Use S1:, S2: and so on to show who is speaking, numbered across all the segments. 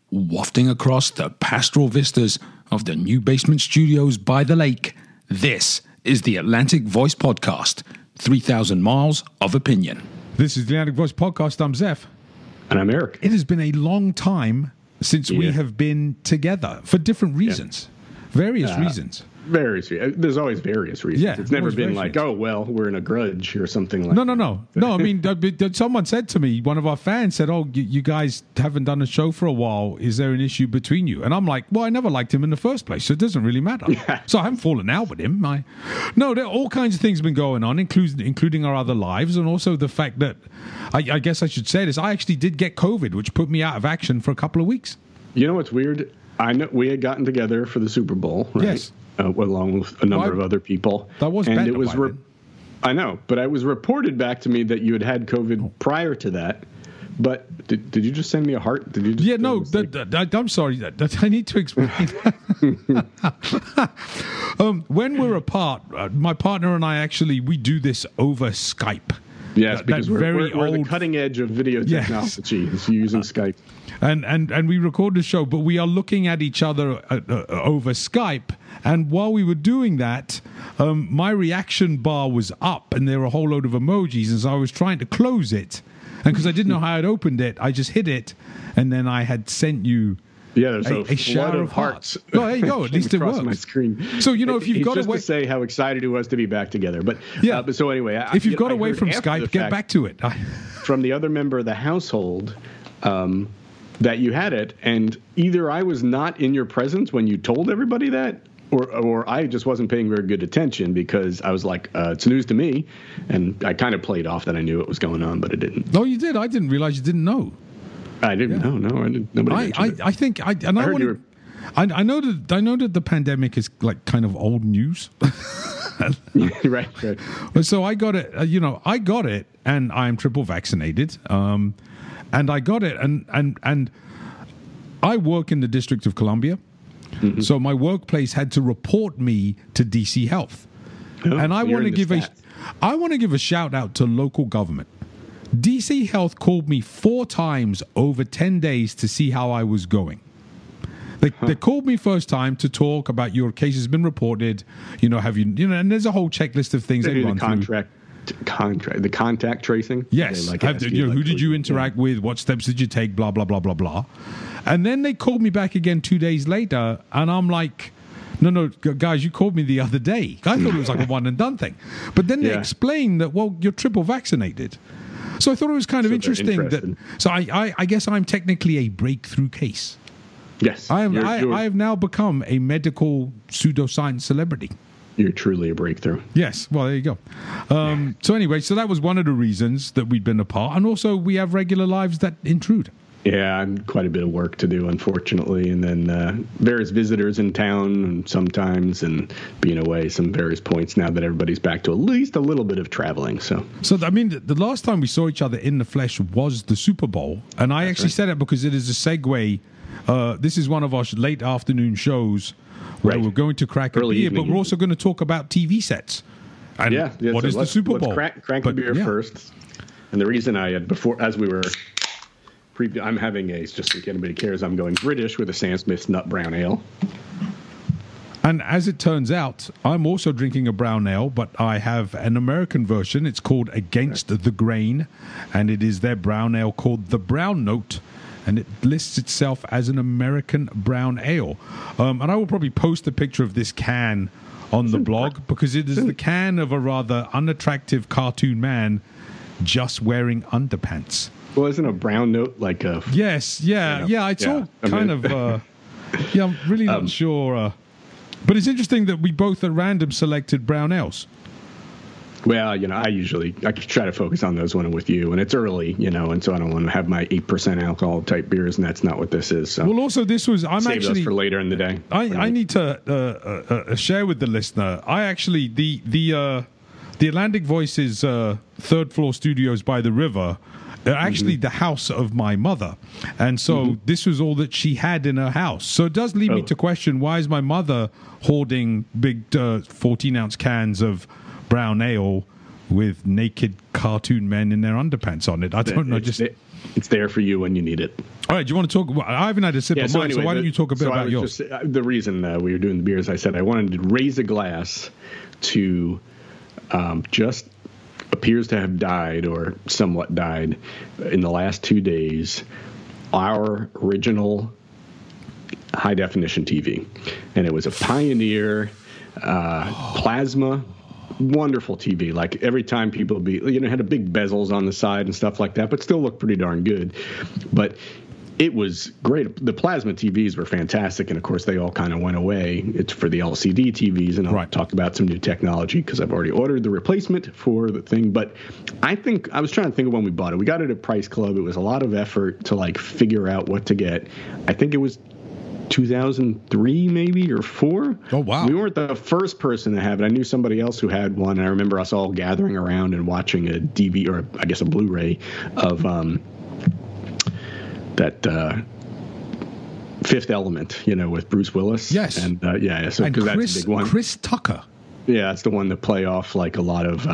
S1: wafting across the pastoral vistas of the new basement studios by the lake. This is the Atlantic Voice Podcast, 3,000 miles of opinion.
S2: This is the Atlantic Voice Podcast. I'm Zeph.
S3: And I'm Eric.
S2: It has been a long time since we have been together for different reasons. Various reasons.
S3: There's always various reasons.
S2: Yeah,
S3: it's never been like, oh, well, we're in a grudge or something like that.
S2: No. I mean, someone said to me, one of our fans said, oh, you guys haven't done a show for a while. Is there an issue between you? And I'm like, well, I never liked him in the first place, so it doesn't really matter. Yeah. So I haven't fallen out with him. No, there are all kinds of things been going on, including our other lives, and also the fact that, I guess I should say this, I actually did get COVID, which put me out of action for a couple of weeks.
S3: You know what's weird? I know we had gotten together for the Super Bowl, right?
S2: Yes.
S3: Along with a number of other people.
S2: That was
S3: and it was I know, but it was reported back to me that you had COVID prior to that. But did you just send me a heart? Did you just?
S2: Yeah, no. I'm sorry. I need to explain. When we're apart, my partner and I we do this over Skype.
S3: Yes, because we're the cutting edge of video technology. Yes. Is using Skype.
S2: And we record the show, but we are looking at each other over Skype. And while we were doing that, my reaction bar was up, and there were a whole load of emojis. And so I was trying to close it, and because I didn't know how I'd opened it, I just hit it, and then I had sent you.
S3: Yeah, there's
S2: a shower of hearts. Oh, there you go. At least it works.
S3: My screen.
S2: So if you've got
S3: to say how excited he was to be back together, but but so anyway,
S2: if you've got away from Skype, get back to it.
S3: From the other member of the household, that you had it, and either I was not in your presence when you told everybody that, or I just wasn't paying very good attention because I was like, it's news to me, and I kind of played off that I knew what was going on, but I didn't.
S2: No, you did. I didn't realize you didn't know.
S3: I didn't know. No, I didn't. Nobody.
S2: I think I know that the pandemic is like kind of old news.
S3: right.
S2: So I got it. I got it, and I'm triple vaccinated. And I got it, and I work in the District of Columbia, so my workplace had to report me to DC Health, and I want to give a shout out to local government. DC Health called me 4 times over 10 days to see how I was going. They called me first time to talk about your case has been reported. Have you and there's a whole checklist of things they run through.
S3: The contact tracing.
S2: Yes. Who did you interact with? What steps did you take? Blah, blah, blah, blah, blah. And then they called me back again 2 days later, and I'm like, no, guys, you called me the other day. I thought it was like a one and done thing. But then they explained that, well, you're triple vaccinated. So I thought it was kind of interesting. So I guess I'm technically a breakthrough case.
S3: Yes.
S2: I have now become a medical pseudoscience celebrity.
S3: You're truly a breakthrough.
S2: Yes. Well, there you go. So anyway, that was one of the reasons that we'd been apart. And also we have regular lives that intrude.
S3: Yeah, and quite a bit of work to do, unfortunately. And then various visitors in town sometimes, and being away some various points now that everybody's back to at least a little bit of traveling. So
S2: I mean, the last time we saw each other in the flesh was the Super Bowl. And I actually said it because it is a segue. This is one of our late afternoon shows where we're going to crack a beer, but we're also going to talk about TV sets. And what is the Super Bowl?
S3: Let's crack a beer first. And the reason I had I'm having just in case anybody cares, I'm going British with a Sam Smith's Nut Brown Ale.
S2: And as it turns out, I'm also drinking a brown ale, but I have an American version. It's called Against the Grain, and it is their brown ale called the Brown Note, and it lists itself as an American brown ale. And I will probably post a picture of this can on the blog because it is the can of a rather unattractive cartoon man just wearing underpants.
S3: Well, isn't a brown note like a...
S2: Yes, it's all kind of... I'm really not sure. But it's interesting that we both at random selected brown ales.
S3: Well, I try to focus on those when I'm with you, and it's early, and so I don't want to have my 8% alcohol type beers, and that's not what this is. So.
S2: Well, also this was...
S3: Save those for later in the day.
S2: I need to share with the listener. I actually... The Atlantic Voice's third floor studios by the river... actually the house of my mother. And so this was all that she had in her house. So it does lead me to question, why is my mother hoarding big 14-ounce cans of brown ale with naked cartoon men in their underpants on it? I don't know.
S3: It's there for you when you need it.
S2: All right, do you want to talk? Well, I haven't had a sip of mine, so why don't you talk a bit about yours?
S3: The reason we were doing the beers, I said I wanted to raise a glass to just appears to have died or somewhat died in the last 2 days, our original high-definition TV. And it was a Pioneer plasma, wonderful TV. Like every time people had a big bezels on the side and stuff like that, but still looked pretty darn good. But it was great. The plasma TVs were fantastic, and of course they all kind of went away. It's for the LCD TVs, and I'll talk about some new technology because I've already ordered the replacement for the thing. But I was trying to think of when we bought it. We got it at Price Club. It was a lot of effort to like figure out what to get. I think it was 2003 maybe or 4.
S2: Oh wow.
S3: We weren't the first person to have it. I knew somebody else who had one, and I remember us all gathering around and watching a DVD, or I guess a Blu-ray of that Fifth Element, with Bruce Willis.
S2: Yes.
S3: And so because that's a big one.
S2: Chris Tucker.
S3: Yeah, that's the one that play off like a lot of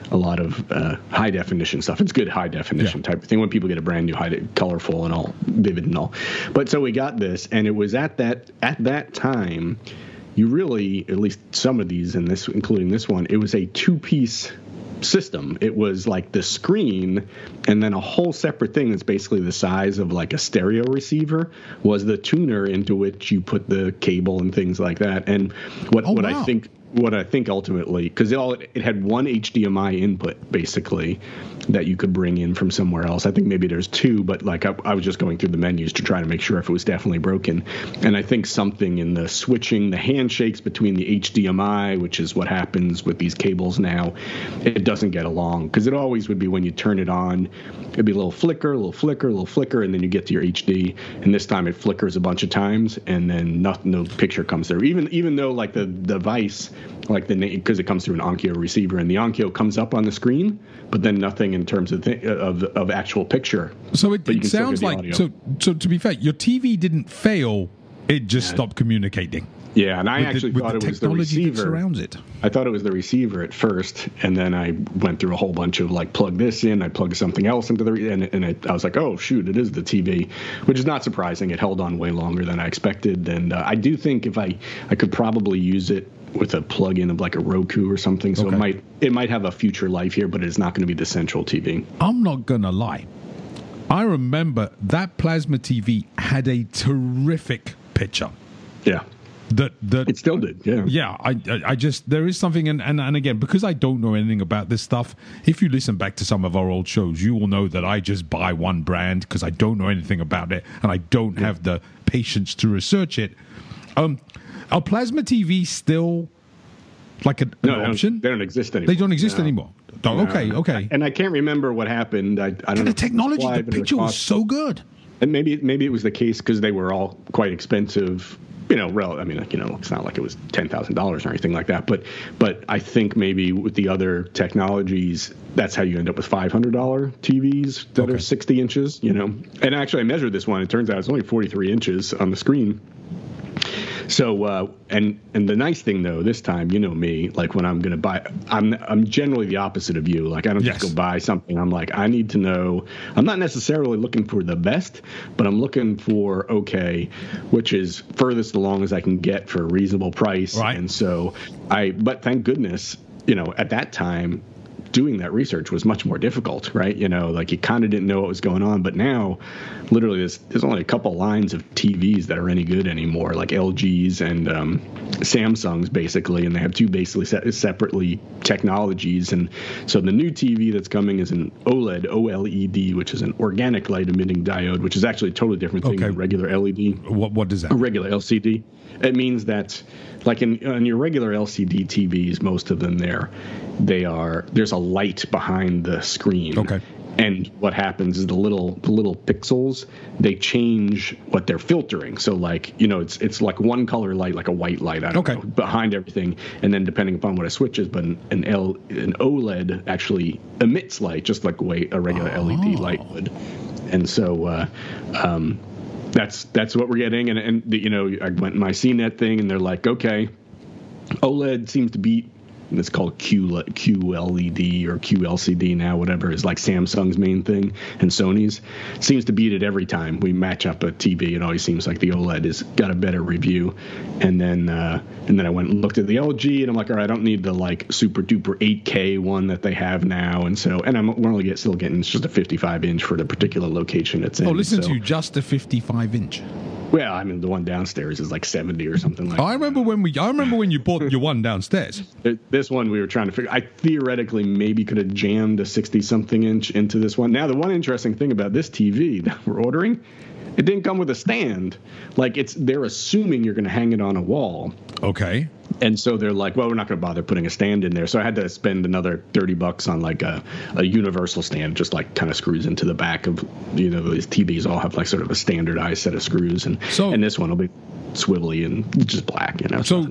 S3: high definition stuff. It's good high definition type of thing when people get a brand new colorful and all vivid and all. But so we got this, and it was at that time, you really, at least some of these, and this including this one, it was a 2-piece system. It was like the screen and then a whole separate thing that's basically the size of like a stereo receiver was the tuner into which you put the cable and things like that. And what I think ultimately, because it had one HDMI input basically that you could bring in from somewhere else. I think maybe there's 2, but like I was just going through the menus to try to make sure if it was definitely broken. And I think something in the switching, the handshakes between the HDMI, which is what happens with these cables now, it doesn't get along, because it always would be when you turn it on, it'd be a little flicker, and then you get to your HD. And this time it flickers a bunch of times, and then no picture comes through. Even though like the device, like the name, because it comes through an Onkyo receiver, and the Onkyo comes up on the screen, but then nothing in terms of actual picture.
S2: So it sounds like so. To be fair, your TV didn't fail; it just stopped communicating.
S3: Yeah, and I actually thought it was the receiver.
S2: That surrounds it.
S3: I thought it was the receiver at first, and then I went through a whole bunch of like plug this in, I plugged something else into I was like, oh shoot, it is the TV, which is not surprising. It held on way longer than I expected, and I do think if I could probably use it with a plug-in of like a Roku or something, so it might have a future life here, but it's not going to be the central TV.
S2: I'm not gonna lie, I remember that plasma TV had a terrific picture.
S3: Yeah.
S2: That
S3: it still did, yeah.
S2: Yeah, I just, there is something, and again, because I don't know anything about this stuff, if you listen back to some of our old shows, you will know that I just buy one brand because I don't know anything about it, and I don't have the patience to research it. Are plasma TVs still like an option?
S3: They don't exist anymore.
S2: They don't exist anymore. Oh, okay.
S3: And I can't remember what happened. I don't know.
S2: The technology, the picture was so good.
S3: And maybe it was the case because they were all quite expensive. It's not like it was $10,000 or anything like that. But I think maybe with the other technologies, that's how you end up with $500 TVs that are 60 inches. And actually, I measured this one. It turns out it's only 43 inches on the screen. So, and the nice thing though, this time, me, like when I'm going to buy, I'm generally the opposite of you. Like I don't just go buy something. I'm like, I need to know, I'm not necessarily looking for the best, but I'm looking for, which is furthest along as I can get for a reasonable price.
S2: Right.
S3: And so but thank goodness, at that time, doing that research was much more difficult, right? Like you kind of didn't know what was going on, but now literally there's only a couple lines of TVs that are any good anymore, like LGs and Samsungs basically, and they have 2 basically separately technologies. And so the new TV that's coming is an OLED, which is an organic light emitting diode, which is actually a totally different thing than regular LED.
S2: What does that
S3: mean? A regular LCD. It means that like on your regular LCD TVs, most of them there's a light behind the screen.
S2: Okay.
S3: And what happens is the little pixels, they change what they're filtering. So like, it's like one color light, like a white light, I don't know, behind everything. And then depending upon what it switches, but an OLED actually emits light just like a regular LED light would. And so that's what we're getting. And I went in my CNET thing, and they're like, okay, OLED seems to beat It's called QLED or QLCD now, whatever is like Samsung's main thing and Sony's. Seems to beat it every time we match up a TV. It always seems like the OLED has got a better review. And then I went and looked at the LG, and I'm like, all right, I don't need the like super duper 8K one that they have now. And we're only still getting it's just a 55-inch for the particular location it's in.
S2: Oh, listen to you, just a 55-inch.
S3: Well, I mean, the one downstairs is like 70 or something like that.
S2: I remember when you bought your one downstairs.
S3: This one we were trying to figure. I theoretically maybe could have jammed a 60-something inch into this one. Now, the one interesting thing about this TV that we're ordering, it didn't come with a stand. Like they're assuming you're going to hang it on a wall.
S2: Okay.
S3: And so they're like, well, we're not going to bother putting a stand in there. So I had to spend another $30 on like a universal stand, just like kind of screws into the back of, these TVs all have like sort of a standardized set of screws. And this one will be swivelly and just black,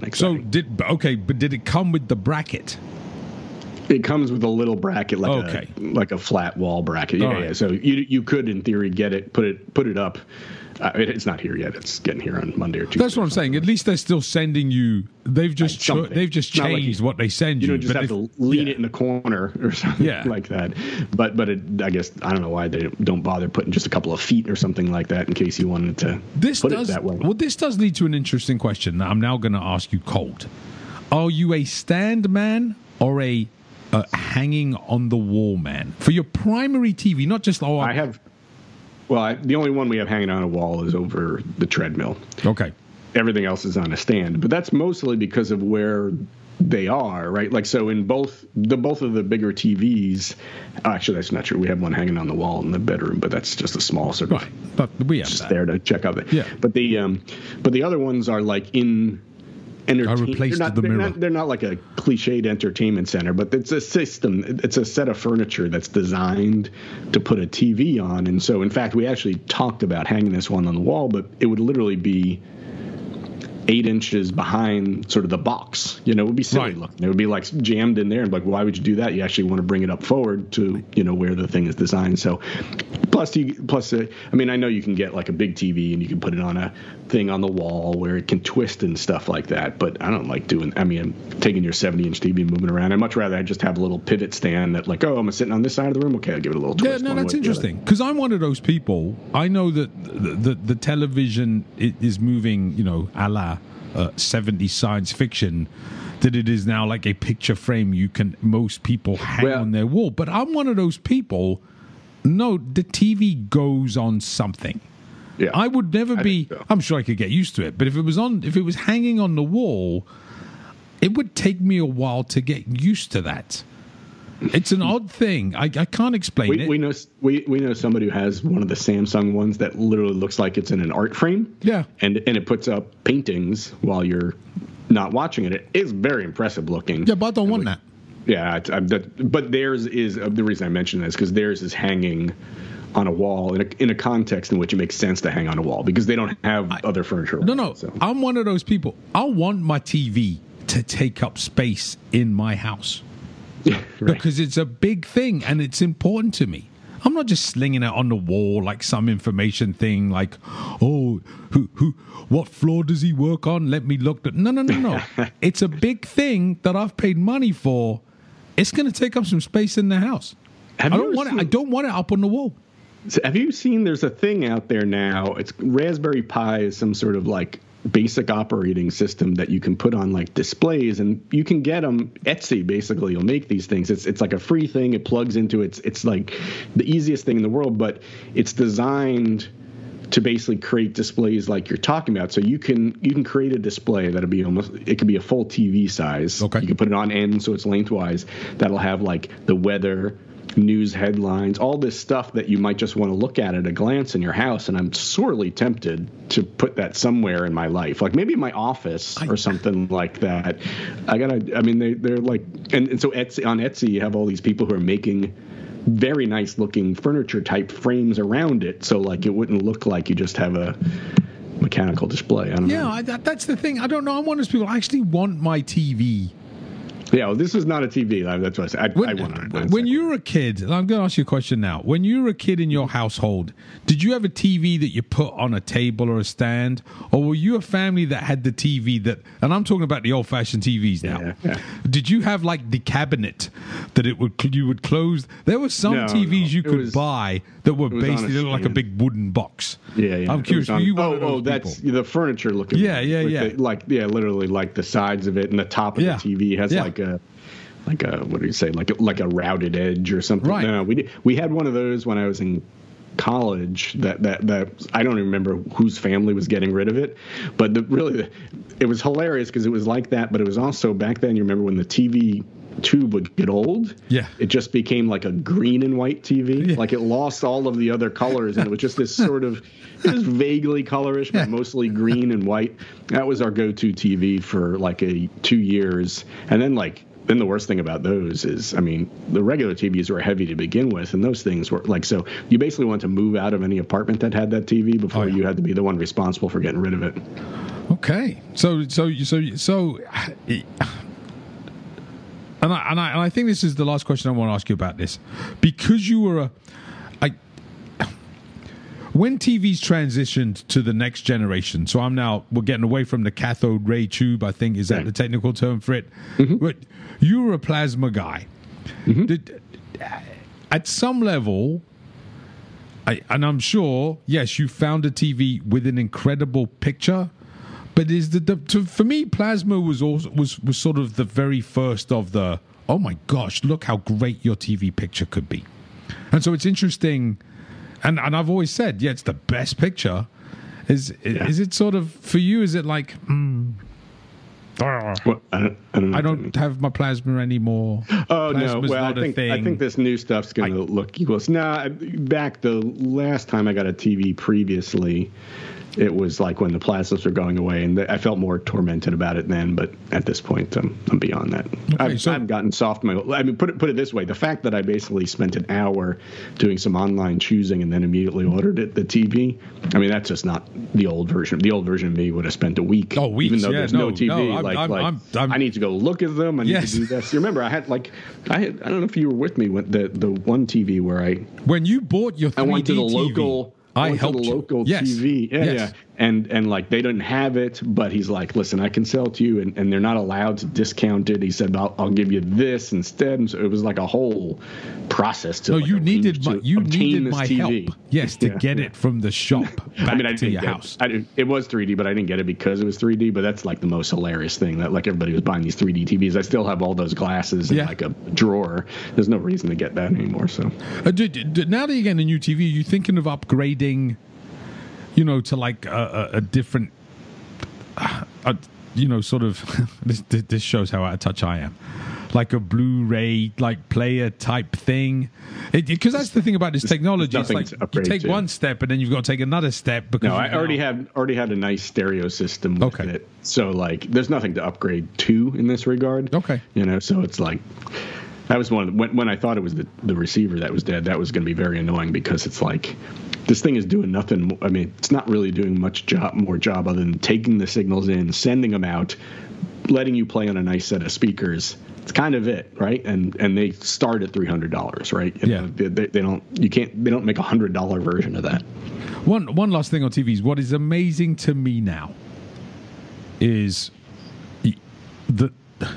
S2: but did it come with the bracket?
S3: It comes with a little bracket, like a flat wall bracket. Yeah, right. So you could, in theory, get it, put it up. It's not here yet. It's getting here on Monday or Tuesday.
S2: That's what I'm saying. At least they're still sending you. They've just changed what they send you.
S3: You just have to lean it in the corner or something like that. But I guess I don't know why they don't bother putting just a couple of feet or something like that in case you wanted to put it that way.
S2: Well, this does lead to an interesting question that I'm now going to ask you cold. Are you a stand man or a hanging on the wall man for your primary TV? Not just
S3: I have. Well, the only one we have hanging on a wall is over the treadmill.
S2: Okay.
S3: Everything else is on a stand, but that's mostly because of where they are, right? Like, so in both of the bigger TVs, actually, that's not true. We have one hanging on the wall in the bedroom, but that's just a small sort of.
S2: Right, but we have
S3: just
S2: that.
S3: There to check out that.
S2: Yeah.
S3: But the other ones are like in.
S2: I replaced the mirror.
S3: They're not like a cliched entertainment center, but it's a system. It's a set of furniture that's designed to put a TV on. And so, in fact, we actually talked about hanging this one on the wall, but it would literally be 8 inches behind sort of the box. It would be silly looking. It would be like jammed in there, and like, why would you do that? You actually want to bring it up forward to where the thing is designed. So, plus, I mean, I know you can get like a big TV and you can put it on a thing on the wall where it can twist and stuff like that. But I don't like taking your 70-inch TV and moving around. I'd much rather just have a little pivot stand that like, I'm sitting on this side of the room. Okay, I'll give it a little twist.
S2: Yeah, no, that's interesting because I'm one of those people. I know that the television is moving, a la 70s science fiction, that it is now like a picture frame most people hang on their wall. But I'm one of those people. No, the TV goes on something. Yeah, I would never be. So. I'm sure I could get used to it, but if it was hanging on the wall, it would take me a while to get used to that. It's an odd thing. I can't explain it.
S3: We know somebody who has one of the Samsung ones that literally looks like it's in an art frame.
S2: Yeah,
S3: and it puts up paintings while you're not watching it. It is very impressive looking.
S2: Yeah, but I don't want that.
S3: Yeah, but theirs is the reason I mentioned this because theirs is hanging on a wall in a context in which it makes sense to hang on a wall because they don't have other furniture.
S2: No. So. I'm one of those people. I want my TV to take up space in my house because it's a big thing and it's important to me. I'm not just slinging it on the wall like some information thing like, what floor does he work on? Let me look. No. It's a big thing that I've paid money for. It's going to take up some space in the house. I don't want it up on the wall.
S3: So have you seen there's a thing out there now? It's Raspberry Pi is some sort of like basic operating system that you can put on like displays, and you can get them. Etsy basically will make these things. It's like a free thing. It plugs into it's like the easiest thing in the world, but it's designed to basically create displays like you're talking about. So you can create a display that'll be it could be a full TV size.
S2: Okay.
S3: You can put it on end so it's lengthwise. That'll have like the weather, news headlines, all this stuff that you might just want to look at a glance in your house. And I'm sorely tempted to put that somewhere in my life, like maybe in my office or something like that. They're like, and so on Etsy, you have all these people who are making very nice looking furniture type frames around it. So like it wouldn't look like you just have a mechanical display. I don't know.
S2: Yeah, that's the thing. I don't know. I'm one of those people. I actually want my TV
S3: Yeah, well, this is not a TV. That's what I said. I won.
S2: When you were a kid, I'm going to ask you a question now. When you were a kid in your household, did you have a TV that you put on a table or a stand? Or were you a family that had the TV that, and I'm talking about the old-fashioned TVs now.
S3: Yeah.
S2: Did you have like the cabinet that you would close? There were some TVs you could buy that were basically look like a big wooden box.
S3: Yeah.
S2: I'm curious.
S3: That's the furniture looking.
S2: Yeah.
S3: Literally like the sides of it and the top of the TV has like a what do you say, like a routed edge or something.
S2: Right.
S3: No, we had one of those when I was in college that I don't even remember whose family was getting rid of it, but it was hilarious because it was like that, but it was also back then, you remember when the TV tube would get old, it just became like a green and white TV. Like it lost all of the other colors and it was just this sort of just vaguely colorish but mostly green and white. That was our go-to TV for like 2 years. And then the worst thing about those is, I mean, the regular TVs were heavy to begin with, and those things were like, so you basically want to move out of any apartment that had that TV before you had to be the one responsible for getting rid of it.
S2: Okay. So and I think this is the last question I want to ask you about this, because you were when TVs transitioned to the next generation. So we're getting away from the cathode ray tube, I think is that the technical term for it. Mm-hmm. But you were a plasma guy. Mm-hmm. At some level, and I'm sure, yes, you found a TV with an incredible picture. But for me, plasma was sort of the very first of the, oh my gosh, look how great your TV picture could be. And so it's interesting, and I've always said, it's the best picture. Is it sort of, for you, is it like,
S3: well, I
S2: don't have my plasma anymore.
S3: Oh,
S2: Plasma's
S3: no. Well,
S2: I
S3: think this new stuff's going to look equal. Back the last time I got a TV previously, it was like when the plasmas were going away, and I felt more tormented about it then. But at this point, I'm beyond that. Okay, I've gotten soft. Put it this way: the fact that I basically spent an hour doing some online choosing and then immediately ordered the TV. I mean, that's just not the old version. The old version of me would have spent a week.
S2: Oh, weeks,
S3: even though there's no TV.
S2: I'm,
S3: I need to go look at them. I need to do this. You remember, I had I don't know if you were with me when the one TV where
S2: when you bought your 3D
S3: I went to the
S2: TV.
S3: local. I went to the local TV. Yeah. And like they didn't have it, but he's like, listen, I can sell it to you, and they're not allowed to discount it. He said, I'll give you this instead. And so it was like a whole process to.
S2: No, you needed my help. Yes, to get it from the shop back to your house.
S3: It was 3D, but I didn't get it because it was 3D. But that's like the most hilarious thing, that like everybody was buying these 3D TVs. I still have all those glasses in like a drawer. There's no reason to get that anymore. So
S2: now that you're getting a new TV, are you thinking of upgrading? To like a different, sort of. This shows how out of touch I am. Like a Blu-ray, like player type thing, because that's the thing about this technology. It's like you take one step and then you've got to take another step. Because
S3: I already had a nice stereo system with it, so like there's nothing to upgrade to in this regard.
S2: Okay,
S3: so it's like. That was one of when I thought it was the receiver that was dead. That was going to be very annoying because it's like this thing is doing nothing. I mean, it's not really doing more job other than taking the signals in, sending them out, letting you play on a nice set of speakers. It's kind of it, right? And they start at $300, right? They don't make $100 version of that.
S2: One last thing on TVs. What is amazing to me now is the.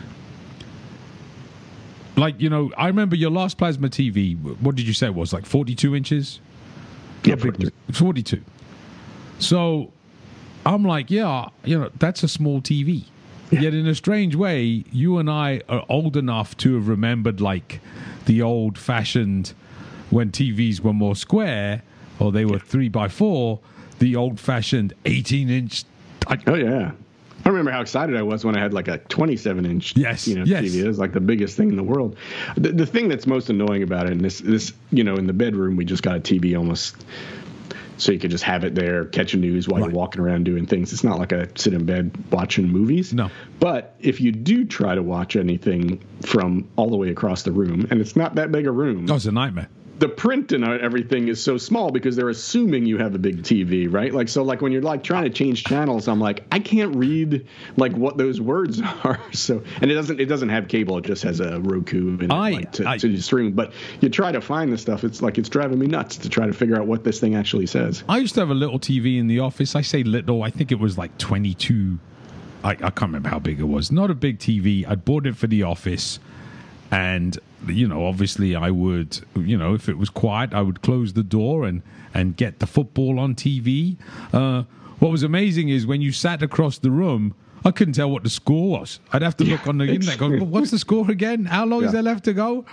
S2: Like, I remember your last plasma TV, what did you say it was, like 42 inches?
S3: Yeah, 42.
S2: 42. So I'm like, that's a small TV. Yeah. Yet in a strange way, you and I are old enough to have remembered, like, the old-fashioned, when TVs were more square, or they were 3x4, the old-fashioned 18-inch.
S3: Oh, yeah. I remember how excited I was when I had like a 27-inch TV. It was like the biggest thing in the world. The thing that's most annoying about it, and this in the bedroom, we just got a TV almost so you could just have it there, catch a news while you're walking around doing things. It's not like I sit in bed watching movies.
S2: No.
S3: But if you do try to watch anything from all the way across the room, and it's not that big a room.
S2: Oh, it's a nightmare.
S3: the print and everything is so small because they're assuming you have a big TV, right? Like, so like when you're like trying to change channels, I'm like, I can't read like what those words are. So, and it doesn't have cable. It just has a Roku and to stream. But you try to find the stuff. It's like, it's driving me nuts to try to figure out what this thing actually says.
S2: I used to have a little TV in the office. I say little. I think it was like 22. I can't remember how big it was. Not a big TV. I bought it for the office. And, you know, obviously I would, you know, if it was quiet, I would close the door and get the football on TV. What was amazing is when you sat across the room, I couldn't tell what the score was. I'd have to look on the internet, go, what's the score again? How long is there left to go?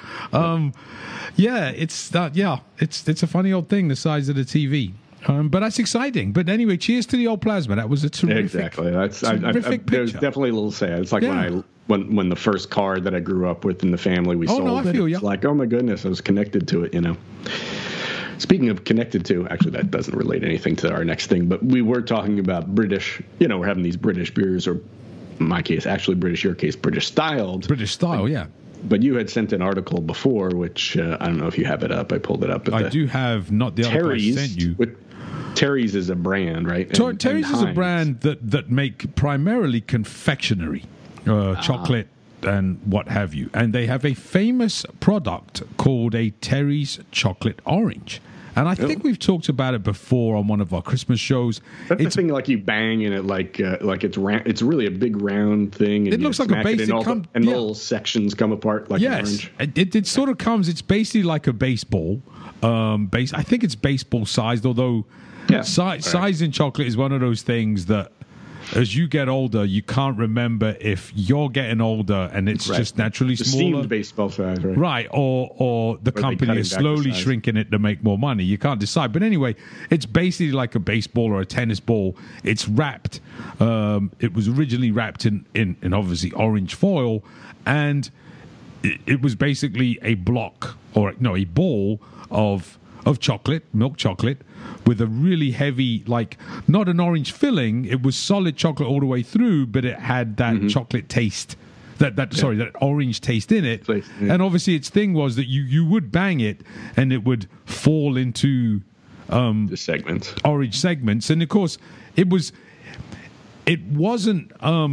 S2: It's a funny old thing, the size of the TV. But that's exciting. But anyway, cheers to the old plasma. That was a terrific,
S3: terrific picture. There's definitely a little sad. It's like when the first car that I grew up with in the family, we sold it. It's like, oh my goodness, I was connected to it, you know. Speaking of connected to, actually that doesn't relate anything to our next thing, but we were talking about British, you know, we're having these British beers, or in my case, actually British, your case, British styled.
S2: British style, yeah.
S3: But you had sent an article before, which I don't know if you have it up. I pulled it up.
S2: I do have, not the article I sent you.
S3: Terry's is a brand, right?
S2: Terry's is a brand that make primarily confectionery, chocolate and what have you. And they have a famous product called a Terry's Chocolate Orange. And I think we've talked about it before on one of our Christmas shows.
S3: That's the thing, like you bang in it, like it's round. It's really a big round thing. And
S2: it looks like a basic,
S3: and little sections come apart like an orange.
S2: It sort of comes. It's basically like a baseball. I think it's baseball sized, although size in chocolate is one of those things that, as you get older, you can't remember if you're getting older and it's just naturally smaller.
S3: Steamed baseball size, right?
S2: Right, or the company is slowly shrinking it to make more money. You can't decide. But anyway, it's basically like a baseball or a tennis ball. It's wrapped. It was originally wrapped in obviously orange foil, and it was basically a block a ball of chocolate, milk chocolate, with a really heavy, like, not an orange filling. It was solid chocolate all the way through, but it had that chocolate taste, that orange taste in it. And obviously its thing was that you would bang it and it would fall into
S3: the segments,
S2: orange segments. And of course it wasn't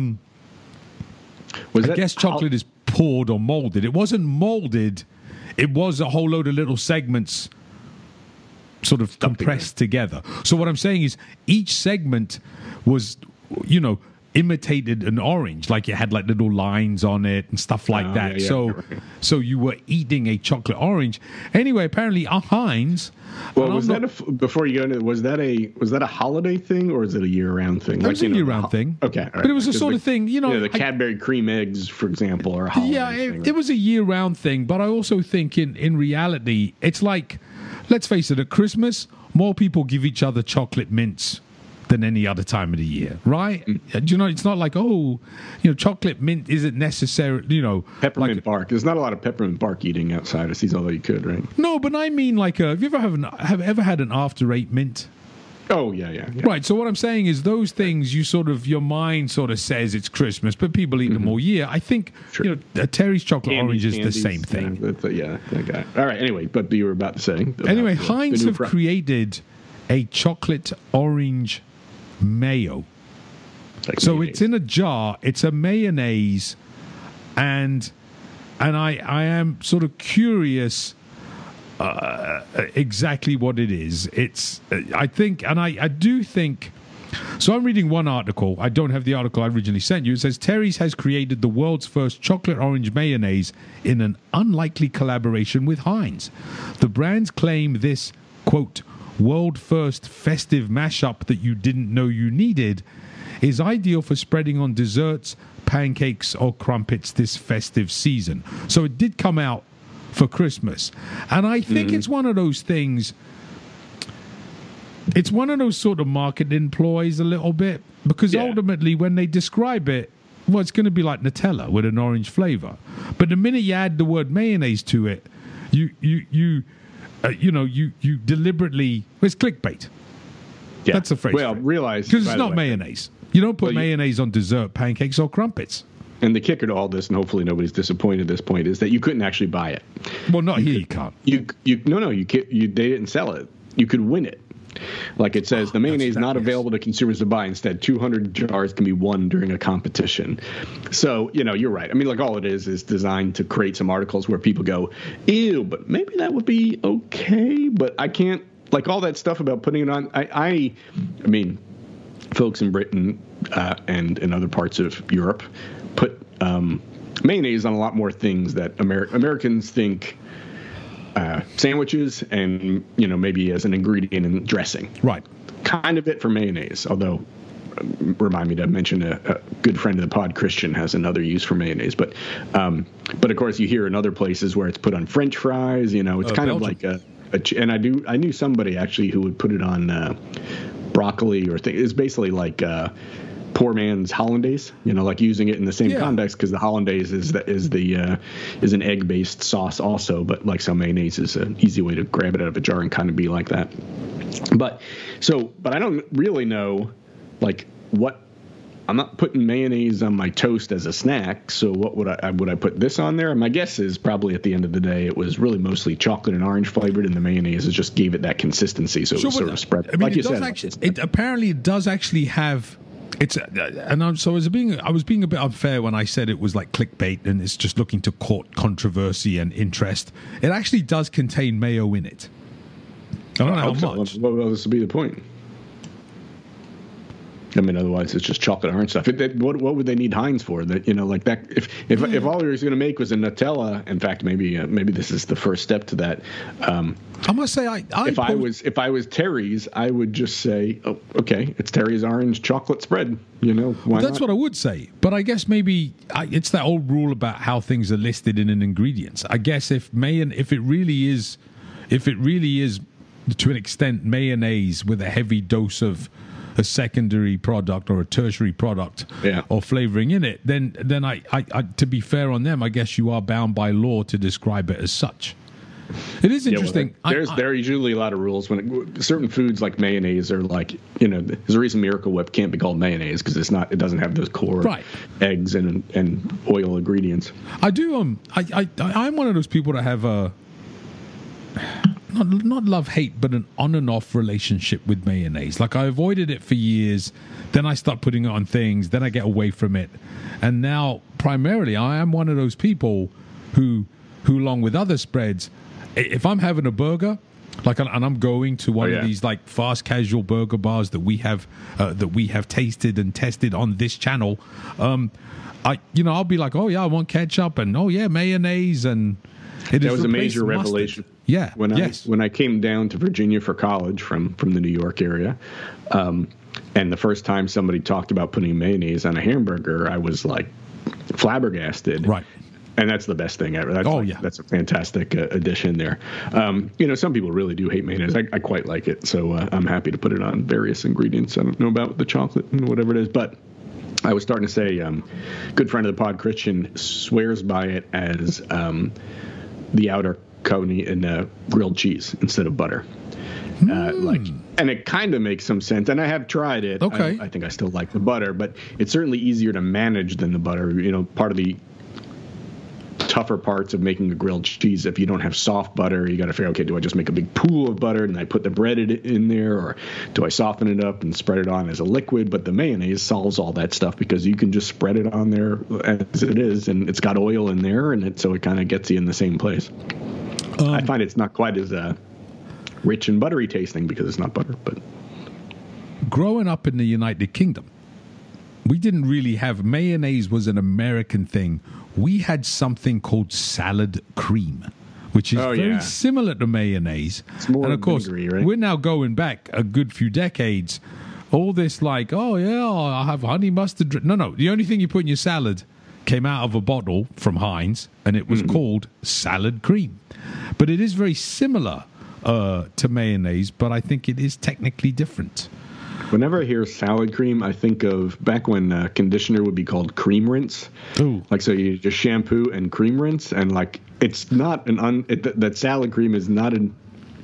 S2: I guess chocolate is poured or molded. It wasn't molded. It was a whole load of little segments sort of compressed together. So what I'm saying is each segment was, you know, imitated an orange, like it had like little lines on it and stuff like that. So you were eating a chocolate orange. Anyway, apparently Heinz.
S3: Well, before you go into it, was that a holiday thing or is it a year-round thing?
S2: It was a year-round thing.
S3: Okay, all right.
S2: But it was a sort of thing, you know.
S3: The Cadbury cream eggs, for example, are a holiday thing.
S2: It was a year-round thing. But I also think in reality, it's like, let's face it, at Christmas, more people give each other chocolate mints than any other time of the year, right? You know, it's not like, chocolate mint isn't necessarily,
S3: peppermint bark. There's not a lot of peppermint bark eating outside of these, although you could, right?
S2: No, but I mean, like, have you ever had an After Eight mint?
S3: Oh yeah.
S2: Right. So what I'm saying is those things your mind sort of says it's Christmas, but people eat them all year. I think a Terry's chocolate orange is the same thing.
S3: Okay. All right. Anyway, but you were about to say.
S2: Anyway, Heinz have created a chocolate orange mayo. So it's in a jar. It's a mayonnaise, and I am sort of curious exactly what it is. It's I do think. So I'm reading one article. I don't have the article I originally sent you. It says Terry's has created the world's first chocolate orange mayonnaise in an unlikely collaboration with Heinz. The brands claim this, quote, world first festive mashup that you didn't know you needed is ideal for spreading on desserts, pancakes, or crumpets this festive season. So it did come out for Christmas. And I think it's one of those things, it's one of those sort of marketing ploys a little bit, because ultimately when they describe it, well, it's going to be like Nutella with an orange flavor. But the minute you add the word mayonnaise to it, you deliberately, it's clickbait.
S3: Yeah.
S2: That's a phrase.
S3: Well, realize,
S2: because it's not mayonnaise. You don't put mayonnaise on dessert, pancakes, or crumpets.
S3: And the kicker to all this, and hopefully nobody's disappointed at this point, is that you couldn't actually buy it.
S2: Well, not here, you can't.
S3: You they didn't sell it. You could win it. Like it says, the mayonnaise is not available to consumers to buy. Instead, 200 jars can be won during a competition. So, you're right. I mean, like all it is designed to create some articles where people go, ew, but maybe that would be okay. But I can't, like all that stuff about putting it on. I mean, folks in Britain and in other parts of Europe put mayonnaise on a lot more things that Americans think sandwiches and, maybe as an ingredient in dressing.
S2: Right.
S3: Kind of it for mayonnaise, although remind me to mention a good friend of the pod, Christian, has another use for mayonnaise. But of course, you hear in other places where it's put on French fries. It's kind of like and I knew somebody actually who would put it on broccoli or things. It's basically like poor man's hollandaise, like using it in the same context, because the hollandaise is an egg-based sauce also, but like some mayonnaise is an easy way to grab it out of a jar and kind of be like that. But I don't really know, like, what. I'm not putting mayonnaise on my toast as a snack, so what would I put this on there? My guess is probably at the end of the day it was really mostly chocolate and orange flavored, and the mayonnaise just gave it that consistency, so it was sort of spread. I mean, like you said,
S2: it apparently does actually have. I was being a bit unfair when I said it was like clickbait and it's just looking to court controversy and interest. It actually does contain mayo in it. I don't know how much.
S3: Well, this would be the point. I mean, otherwise it's just chocolate orange stuff. What would they need Heinz for? That like that. If all he was going to make was a Nutella, in fact, maybe this is the first step to that.
S2: I must say,
S3: if I was Terry's, I would just say, oh, okay, it's Terry's orange chocolate spread. Why
S2: that's
S3: not?
S2: what I would say. But I guess maybe it's that old rule about how things are listed in an ingredients. I guess if it really is to an extent mayonnaise with a heavy dose of a secondary product or a tertiary product or flavoring in it, then I to be fair on them, I guess you are bound by law to describe it as such. It is interesting.
S3: There are usually a lot of rules when certain foods like mayonnaise are like, there's a reason Miracle Whip can't be called mayonnaise because it doesn't have those core eggs and oil ingredients.
S2: I do. I'm one of those people that have a not love-hate, but an on and off relationship with mayonnaise. Like, I avoided it for years, then I start putting it on things, then I get away from it, and now primarily I am one of those people who along with other spreads, if I'm having a burger, like, and I'm going to one of these like fast casual burger bars that we have tasted and tested on this channel, I'll be like, oh yeah, I want ketchup, and oh yeah, mayonnaise, and
S3: that was a major revelation.
S2: Yeah.
S3: When I came down to Virginia for college from the New York area, and the first time somebody talked about putting mayonnaise on a hamburger, I was like flabbergasted.
S2: Right.
S3: And that's the best thing ever. That's a fantastic addition there. Some people really do hate mayonnaise. I quite like it, so I'm happy to put it on various ingredients. I don't know about the chocolate and whatever it is, but I was starting to say, good friend of the pod, Christian, swears by it as the outer coney in grilled cheese instead of butter. And it kind of makes some sense. And I have tried it.
S2: Okay.
S3: I think I still like the butter, but it's certainly easier to manage than the butter. Part of the tougher parts of making a grilled cheese, if you don't have soft butter, you got to figure, okay, do I just make a big pool of butter and I put the bread in there, or do I soften it up and spread it on as a liquid? But the mayonnaise solves all that stuff because you can just spread it on there as it is, and it's got oil in there, and so it kind of gets you in the same place. I find it's not quite as rich and buttery tasting because it's not butter. But
S2: growing up in the United Kingdom, we didn't really have mayonnaise. Was an American thing. We had something called salad cream, which is very similar to mayonnaise.
S3: It's more, and
S2: of course,
S3: vinegary, right?
S2: We're now going back a good few decades. All this like, oh yeah, I'll have honey mustard. No. The only thing you put in your salad came out of a bottle from Heinz, and it was called salad cream. But it is very similar to mayonnaise, but I think it is technically different.
S3: Whenever I hear salad cream, I think of back when conditioner would be called cream rinse.
S2: Ooh.
S3: Like, so you just shampoo and cream rinse, and like it's not that salad cream is not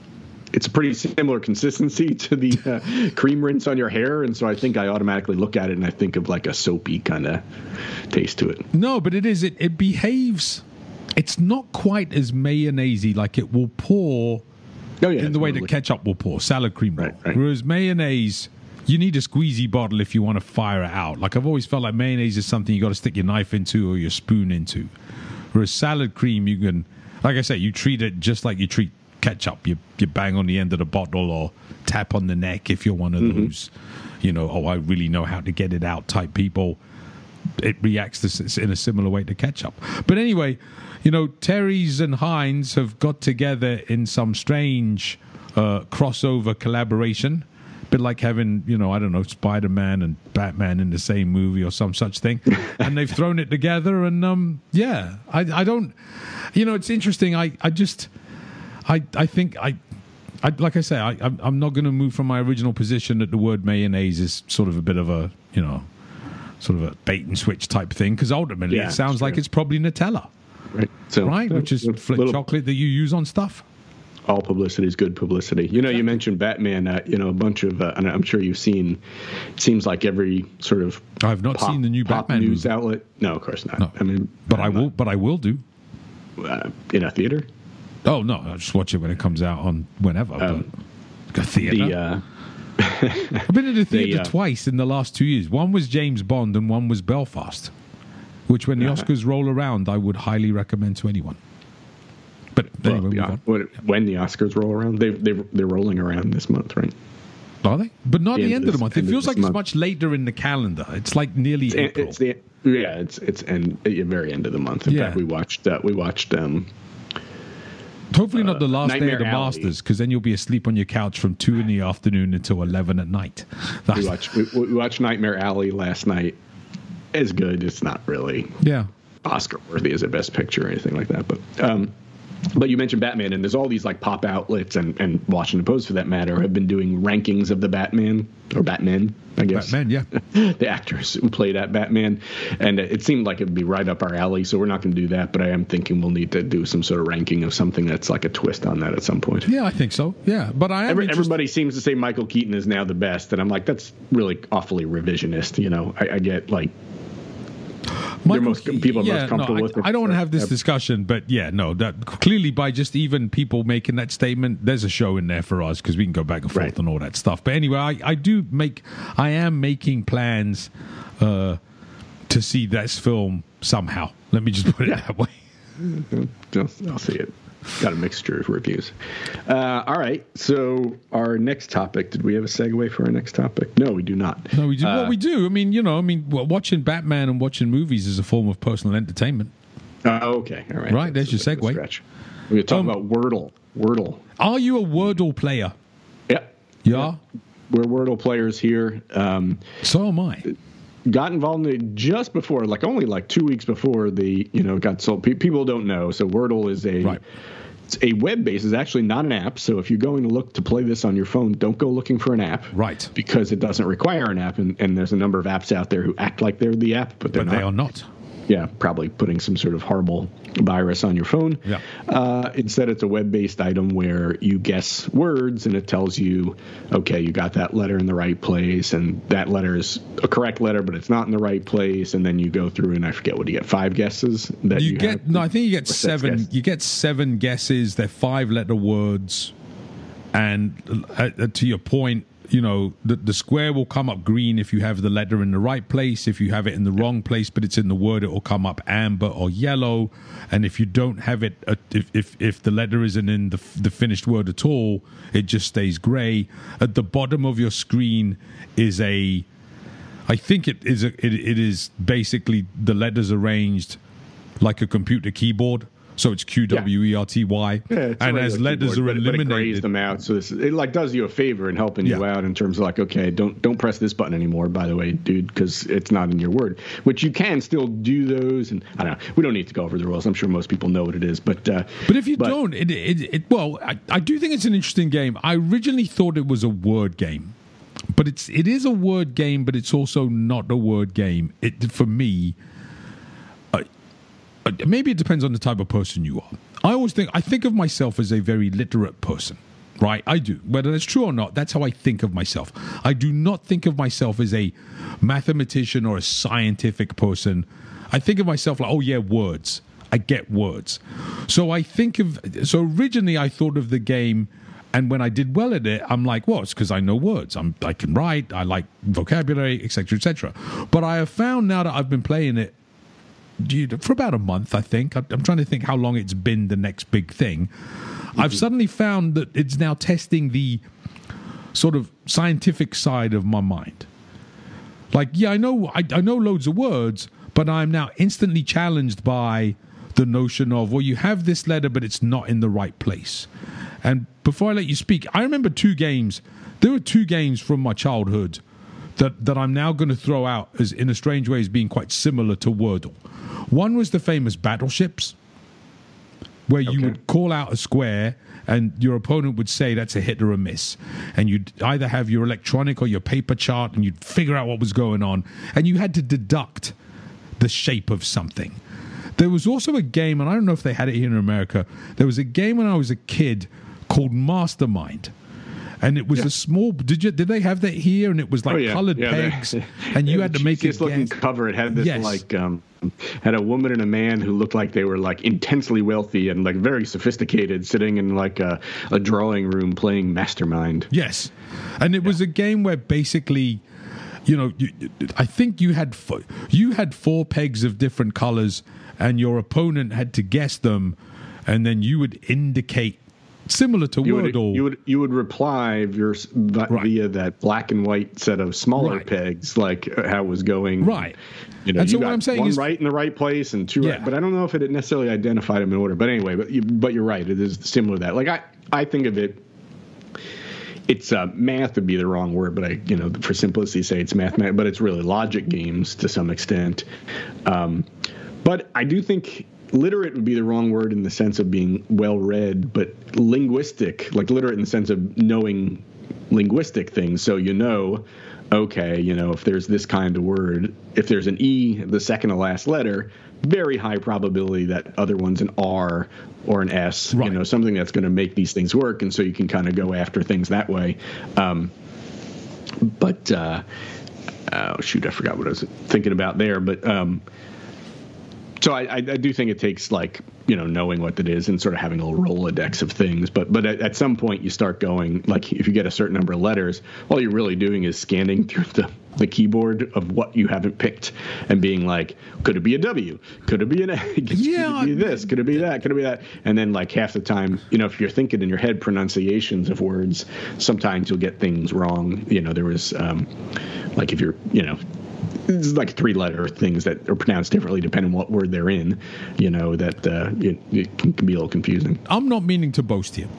S3: it's a pretty similar consistency to the cream rinse on your hair, and so I think I automatically look at it and I think of like a soapy kind of taste to it.
S2: No, but it is. It behaves. It's not quite as mayonnaise-y. Like it will pour in the way that ketchup will pour, salad cream will.
S3: Right.
S2: Whereas mayonnaise, you need a squeezy bottle if you want to fire it out. Like I've always felt like mayonnaise is something you got to stick your knife into or your spoon into. Whereas salad cream, you can, like I say, you treat it just like you treat ketchup. You bang on the end of the bottle or tap on the neck if you're one of those, I really know how to get it out type people. It reacts in a similar way to ketchup. But anyway, Terry's and Heinz have got together in some strange crossover collaboration. A bit like having, I don't know, Spider-Man and Batman in the same movie or some such thing. And they've thrown it together. And, I don't, it's interesting. I think like I say, I'm not going to move from my original position that the word mayonnaise is sort of a bit of a, sort of a bait and switch type thing, because ultimately it sounds like it's probably Nutella, right? Which is chocolate that you use on stuff.
S3: All publicity is good publicity. You mentioned Batman. A bunch of, and I'm sure you've seen. It seems like every sort of.
S2: I've not seen the new Batman
S3: news
S2: movie.
S3: outlet. No, of course not.
S2: No.
S3: I mean,
S2: but I will. But I will do.
S3: In a theater.
S2: Oh no! I'll just watch it when it comes out on whenever. But a theater. I've been in the theater twice in the last 2 years. One was James Bond and one was Belfast, which when the Oscars roll around, I would highly recommend to anyone. But anyway,
S3: when the Oscars roll around, they're rolling around this month, right?
S2: Are they? But not the end of the month. It feels like it's much later in the calendar. It's like nearly April.
S3: It's the very end of the month. In fact, we watched.
S2: Hopefully not the last
S3: Nightmare
S2: day of the
S3: Alley.
S2: Masters, because then you'll be asleep on your couch from 2 in the afternoon until 11 at night.
S3: We watched Nightmare Alley last night. It's good. It's not really Oscar worthy as a best picture or anything like that. But you mentioned Batman, and there's all these like pop outlets and Washington Post for that matter have been doing rankings of the Batman or Batmen, I guess.
S2: Batman, yeah.
S3: The actors who played at Batman. And it seemed like it would be right up our alley, so we're not going to do that. But I am thinking we'll need to do some sort of ranking of something that's like a twist on that at some point.
S2: Yeah, I think so. Yeah, but
S3: everybody seems to say Michael Keaton is now the best, and I'm like, that's really awfully revisionist. I get like. People are most comfortable with it.
S2: I don't want to have this discussion, but that clearly by just even people making that statement, there's a show in there for us because we can go back and forth and all that stuff. But anyway, I am making plans to see this film somehow. Let me just put it that way.
S3: I'll see it. Got a mixture of reviews. All right. So our next topic. Did we have a segue for our next topic? No, we do not.
S2: No, we do. Well, we do. I mean, watching Batman and watching movies is a form of personal entertainment.
S3: Okay. All right.
S2: Right. There's your segue.
S3: We're going to talk about Wordle. Wordle.
S2: Are you a Wordle player?
S3: Yeah.
S2: Yeah.
S3: We're Wordle players here.
S2: So am I.
S3: Got involved in it just before, only 2 weeks before got sold. People don't know. So Wordle is it's a web-based. It's actually not an app. So if you're going to look to play this on your phone, don't go looking for an app.
S2: Right.
S3: Because it doesn't require an app. And there's a number of apps out there who act like they're the app, but they're not.
S2: They are not.
S3: Yeah, probably putting some sort of horrible virus on your phone.
S2: Yeah.
S3: Instead, it's a web-based item where you guess words, and it tells you, okay, you got that letter in the right place, and that letter is a correct letter, but it's not in the right place. And then you go through, and I forget, what do you get? 5 guesses that you get?
S2: No, I think you get 7. You get 7 guesses. They're 5-letter words, and to your point. The square will come up green if you have the letter in the right place. If you have it in the wrong place, but it's in the word, it will come up amber or yellow. And if you don't have it, if the letter isn't in the finished word at all, it just stays gray. At the bottom of your screen is I think it is basically the letters arranged like a computer keyboard. So it's QWERTY, and as letters are eliminated,
S3: but it grays them out. So it does you a favor in helping you out in terms of okay, don't press this button anymore. By the way, dude, because it's not in your word. Which you can still do those, and I don't know. We don't need to go over the rules. I'm sure most people know what it is, but
S2: if you don't, I do think it's an interesting game. I originally thought it was a word game, but it is a word game, but it's also not a word game. For me. Maybe it depends on the type of person you are. I think of myself as a very literate person, right? I do. Whether that's true or not, that's how I think of myself. I do not think of myself as a mathematician or a scientific person. I think of myself like, oh yeah, words. I get words. So originally I thought of the game, and when I did well at it, I'm like, well, it's because I know words. I can write, I like vocabulary, etc., etc. But I have found now that I've been playing it for about a month, I think. I'm trying to think how long it's been the next big thing. I've suddenly found that it's now testing the sort of scientific side of my mind. Like, yeah, I know loads of words, but I'm now instantly challenged by the notion of, well, you have this letter, but it's not in the right place. And before I let you speak, I remember two games. There were two games from my childhood that I'm now going to throw out as, in a strange way, as being quite similar to Wordle. One was the famous Battleships, where you would call out a square and your opponent would say that's a hit or a miss. And you'd either have your electronic or your paper chart and you'd figure out what was going on. And you had to deduct the shape of something. There was also a game, and I don't know if they had it here in America, there was a game when I was a kid called Mastermind. And it was a small. Did they have that here? And it was like colored pegs, and you had to make it.
S3: Looking cover. It had this had a woman and a man who looked like they were like intensely wealthy and like very sophisticated, sitting in like a drawing room playing Mastermind.
S2: Yes, and it was a game where basically, I think you had 4 pegs of different colors, and your opponent had to guess them, and then you would indicate. Similar to Wordle.
S3: You would reply via that black and white set of smaller pegs, like how it was going.
S2: Right.
S3: And so what I'm saying is right in the right place and 2 right, but I don't know if it necessarily identified them in order. But anyway, but you're right. It is similar to that. Like I think of it. It's math would be the wrong word, but for simplicity's sake, it's math. But it's really logic games to some extent. But I do think. Literate would be the wrong word in the sense of being well-read, but linguistic, like literate in the sense of knowing linguistic things. So if there's this kind of word, if there's an E, the second to last letter, very high probability that other one's an R or an S, something that's going to make these things work. And so you can kind of go after things that way. I forgot what I was thinking about there, but so I do think it takes knowing what it is and sort of having a little Rolodex of things. But at some point you start going, like if you get a certain number of letters, all you're really doing is scanning through the keyboard of what you haven't picked and being like, could it be a W? Could it be an A? Could it be this? Could it be that? Could it be that? And then like half the time, if you're thinking in your head pronunciations of words, sometimes you'll get things wrong. There was like if you're, it's like 3-letter things that are pronounced differently depending on what word they're in, it can be a little confusing.
S2: I'm not meaning to boast here.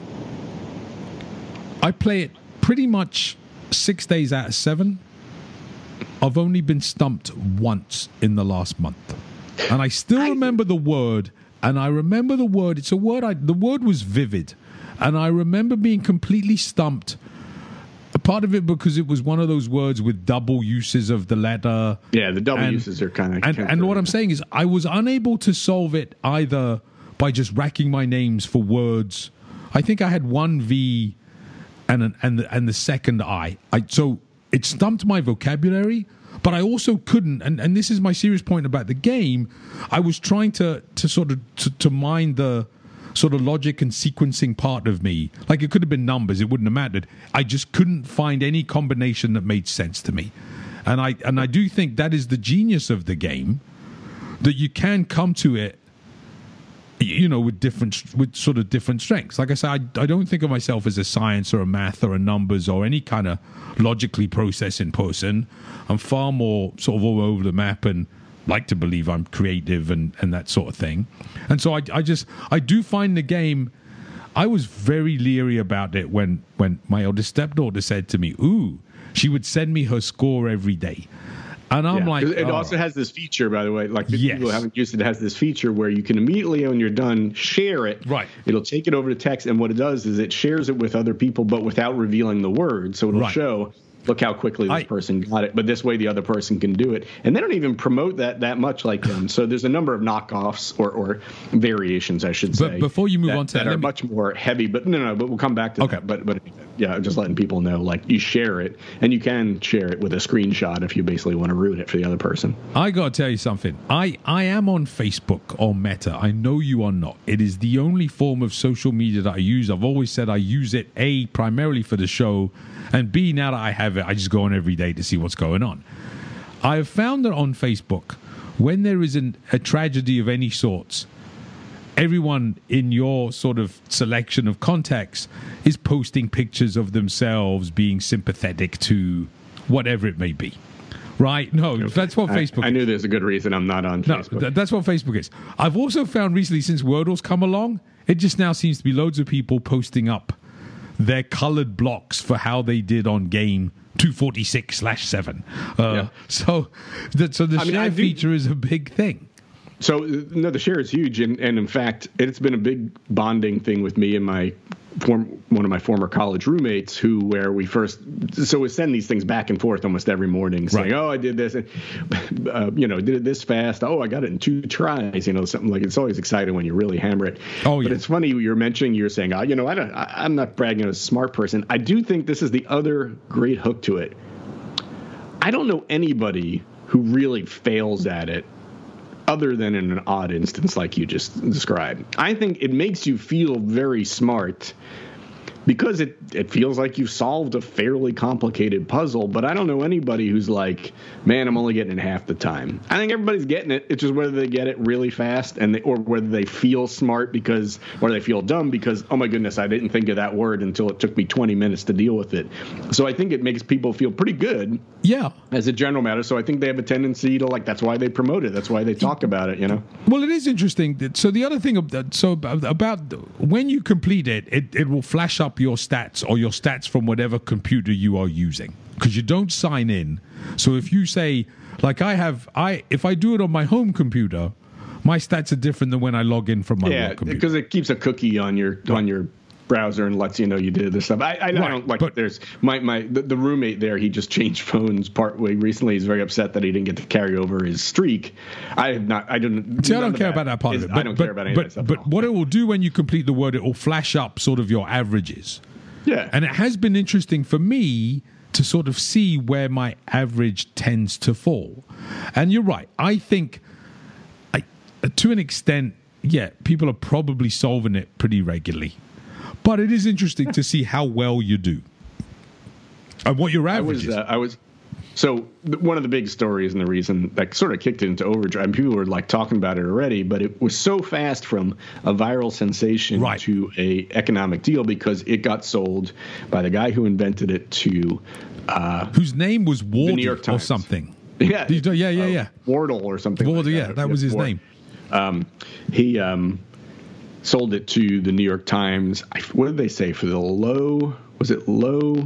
S2: I play it pretty much 6 days out of 7. I've only been stumped once in the last month. And I still remember the word, and I remember the word. It's a word, the word was vivid. And I remember being completely stumped. A part of it because it was one of those words with double uses of the letter.
S3: Yeah, the double uses are kind of...
S2: And what I'm saying is I was unable to solve it either by just racking my names for words. I think I had one V and the second I. So it stumped my vocabulary, but I also couldn't, and this is my serious point about the game, I was trying to sort of to mind the sort of logic and sequencing part of me. Like it could have been numbers, it wouldn't have mattered. I just couldn't find any combination that made sense to me. And I do think that is the genius of the game, that you can come to it, with sort of different strengths. Like I said, I don't think of myself as a science or a math or a numbers or any kind of logically processing person. I'm far more sort of all over the map and like to believe I'm creative and that sort of thing. And so I do find the game, I was very leery about it when my oldest stepdaughter said to me, she would send me her score every day. And I'm like...
S3: It also has this feature, by the way, like people who haven't used it, it has this feature where you can immediately, when you're done, share it.
S2: Right.
S3: It'll take it over to text, and what it does is it shares it with other people, but without revealing the word. So it'll show... look how quickly this person got it, but this way the other person can do it. And they don't even promote that much like them. So there's a number of knockoffs or variations, I should say.
S2: But before you move on to
S3: that, are much more heavy. But no, but we'll come back to that. But yeah, just letting people know, like, you share it, and you can share it with a screenshot if you basically want to ruin it for the other person.
S2: I got to tell you something. I am on Facebook or Meta. I know you are not. It is the only form of social media that I use. I've always said I use it, A, primarily for the show, and B, now that I have it, I just go on every day to see what's going on. I have found that on Facebook, when there is a tragedy of any sorts, everyone in your sort of selection of contacts is posting pictures of themselves being sympathetic to whatever it may be. Right? No, okay. That's what Facebook is.
S3: I knew there's a good reason I'm not on Facebook.
S2: No, that's what Facebook is. I've also found recently, since Wordle's come along, it just now seems to be loads of people posting up their colored blocks for how they did on game 246/7. So the share feature is a big thing.
S3: So, no, the share is huge. And in fact, it's been a big bonding thing with me and one of my former college roommates where we first, so we send these things back and forth almost every morning saying, right. Oh, I did this, and, did it this fast. Oh, I got it in 2 tries, something like. It's always exciting when you really hammer it.
S2: Oh, yeah.
S3: But it's funny you're saying, I'm not bragging as a smart person. I do think this is the other great hook to it. I don't know anybody who really fails at it other than in an odd instance like you just described. I think it makes you feel very smart because it feels like you've solved a fairly complicated puzzle, but I don't know anybody who's like, man, I'm only getting it half the time. I think everybody's getting it. It's just whether they get it really fast or whether they feel smart or they feel dumb because, oh my goodness, I didn't think of that word until it took me 20 minutes to deal with it. So I think it makes people feel pretty good.
S2: Yeah.
S3: As a general matter. So I think they have a tendency to that's why they promote it. That's why they talk about it,
S2: Well, it is interesting. So the other thing about when you complete it, it will flash up your stats or your stats from whatever computer you are using because you don't sign in. So if you say, like if I do it on my home computer, my stats are different than when I log in from my work computer.
S3: Because it keeps a cookie on your browser and lets you know you did this stuff. I don't like. But there's the roommate there. He just changed phones partway recently. He's very upset that he didn't get to carry over his streak. I don't
S2: care about that part of it.
S3: I don't care about any of that stuff.
S2: But what it will do when you complete the word, it will flash up sort of your averages.
S3: Yeah,
S2: and it has been interesting for me to sort of see where my average tends to fall. And you're right. I think, to an extent, yeah, people are probably solving it pretty regularly. But it is interesting to see how well you do and what your average is.
S3: So one of the big stories and the reason that sort of kicked it into overdrive, and people were talking about it already, but it was so fast from a viral sensation to a economic deal because it got sold by the guy who invented it to
S2: whose name was Wardle or something.
S3: Yeah,
S2: Wardle
S3: or something.
S2: Wardle, like that was his name.
S3: He sold it to the New York Times. What did they say for the low? Was it low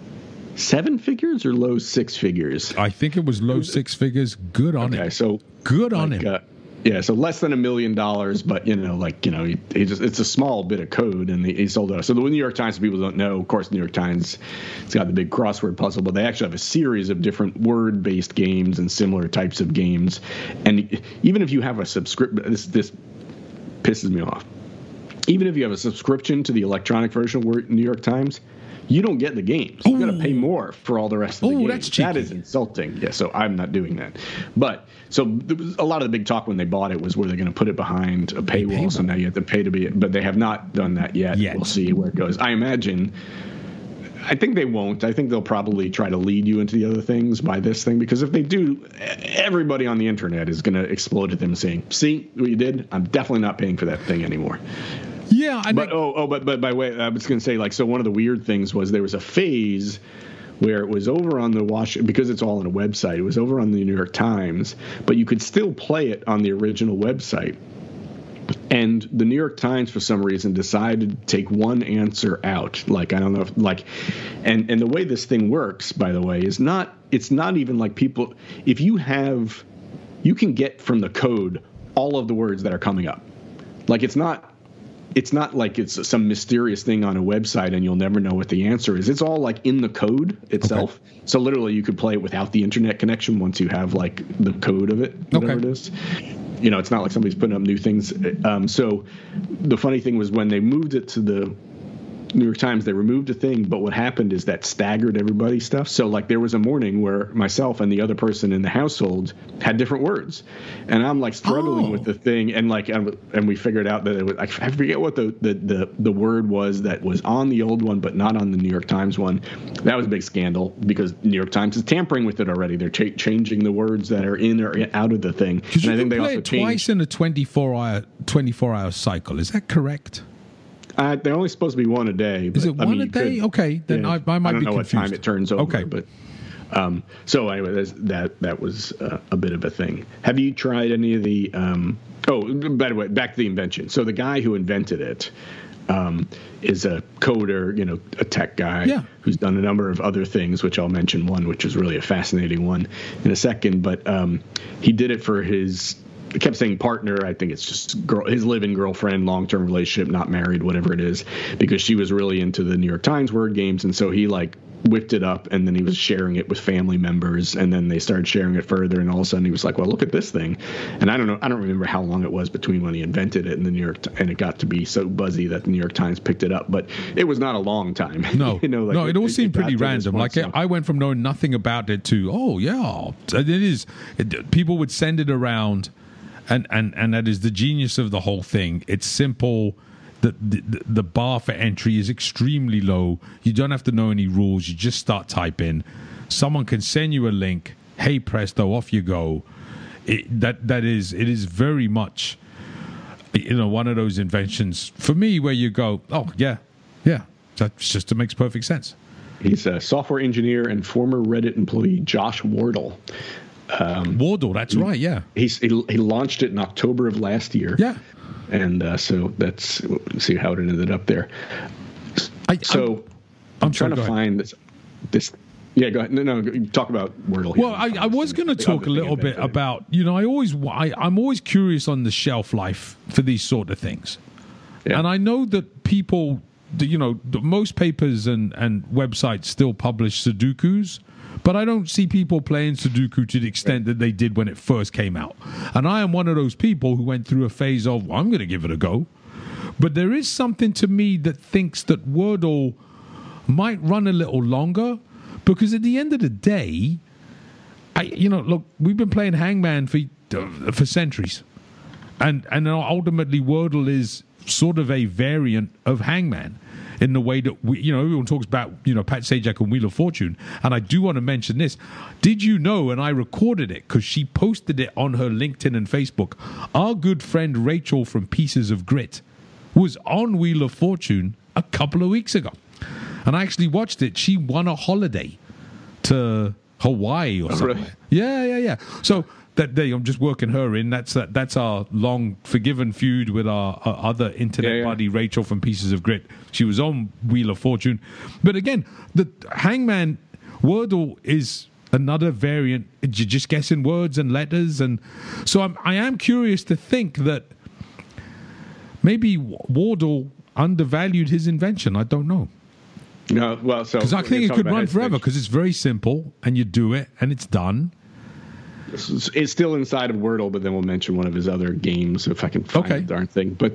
S3: 7 figures or low 6 figures?
S2: I think it was low 6 figures. Good on him.
S3: So
S2: good on him.
S3: So less than $1 million, but he just, it's a small bit of code, and he sold it. So the New York Times, people don't know, of course, the New York Times, it's got the big crossword puzzle, but they actually have a series of different word-based games and similar types of games. And even if you have a subscription, this pisses me off. Even if you have a subscription to the electronic version of New York Times, you don't get the games. You got to pay more for all the rest of the games.
S2: That's cheeky.
S3: That is insulting. Yeah, so I'm not doing that. But so there was a lot of the big talk when they bought it was where they're going to put it behind a paywall. So now you have to pay to be it. But they have not done that yet. We'll see where it goes. I think they won't. I think they'll probably try to lead you into the other things by this thing, because if they do, everybody on the internet is going to explode at them saying, see what you did? I'm definitely not paying for that thing anymore.
S2: Yeah,
S3: but by the way, I was going to say, so one of the weird things was there was a phase where it was over on the because it's all on a website. It was over on the New York Times, but you could still play it on the original website. And the New York Times, for some reason, decided to take one answer out. I don't know if and the way this thing works, by the way, it's not even like people, if you can get from the code all of the words that are coming up. It's not it's not like it's some mysterious thing on a website and you'll never know what the answer is. It's all like in the code itself. Okay. So literally you could play it without the internet connection once you have like the code of it, whatever it is. You know, it's not like somebody's putting up new things. So the funny thing was when they moved it to the New York Times, they removed a thing, but what happened is that staggered everybody's stuff. So like there was a morning where myself and the other person in the household had different words, and I'm like struggling with the thing, and like and we figured out that it was, I forget what the word was that was on the old one but not on the New York Times one. That was a big scandal because New York Times is tampering with it already. They're changing the words that are in or out of the thing.
S2: And I think they also twice in a 24-hour cycle. Is that correct?
S3: They're only supposed to be one a day. But,
S2: is it one a day? Okay, then yeah, I might be confused. I don't know what time
S3: it turns over. Okay, but so anyway, that was a bit of a thing. Have you tried any of the? By the way, back to the invention. So the guy who invented it is a coder, you know, a tech guy who's done a number of other things, which I'll mention one, which is really a fascinating one in a second. But he did it for his. I kept saying partner. I think it's just his live-in girlfriend, long-term relationship, not married, whatever it is, because she was really into the New York Times word games. And so he like whipped it up and then he was sharing it with family members and then they started sharing it further. And all of a sudden he was like, well, look at this thing. And I don't remember how long it was between when he invented it and the New York, and it got to be so buzzy that the New York Times picked it up, but it was not a long time.
S2: No,
S3: you know, like
S2: no, it all seemed pretty random. Like I went from knowing nothing about it to, people would send it around. And that is the genius of the whole thing. It's simple. The bar for entry is extremely low. You don't have to know any rules. You just start typing. Someone can send you a link. Hey, presto, off you go. It is very much, you know, one of those inventions for me where you go, oh yeah, that just makes perfect sense.
S3: He's a software engineer and former Reddit employee, Josh Wardle.
S2: Wardle, that's right, yeah.
S3: He launched it in October of last year.
S2: Yeah.
S3: And so that's, we'll see how it ended up there. I'm trying to find this. Yeah, go ahead. No, talk about Wordle here.
S2: Well, I was going to talk a little bit about, you know, I'm always curious on the shelf life for these sort of things. Yeah. And I know that people, you know, most papers and websites still publish Sudokus. But I don't see people playing Sudoku to the extent that they did when it first came out. And I am one of those people who went through a phase of, well, I'm going to give it a go. But there is something to me that thinks that Wordle might run a little longer, because at the end of the day, look, we've been playing Hangman for centuries. And ultimately Wordle is sort of a variant of Hangman. In the way that everyone talks about, Pat Sajak and Wheel of Fortune. And I do want to mention this. Did you know, and I recorded it because she posted it on her LinkedIn and Facebook, our good friend Rachel from Pieces of Grit was on Wheel of Fortune a couple of weeks ago. And I actually watched it. She won a holiday to Hawaii or something. Really? Yeah. So I'm just working her in. That's our long forgiven feud with our other internet buddy Rachel from Pieces of Grit. She was on Wheel of Fortune, but again, the Hangman Wordle is another variant. You're just guessing words and letters, and so I am curious to think that maybe Wardle undervalued his invention. I don't know.
S3: No, well, so
S2: because I think it could run forever because it's very simple and you do it and it's done.
S3: It's still inside of Wordle, but then we'll mention one of his other games if I can find the darn thing. But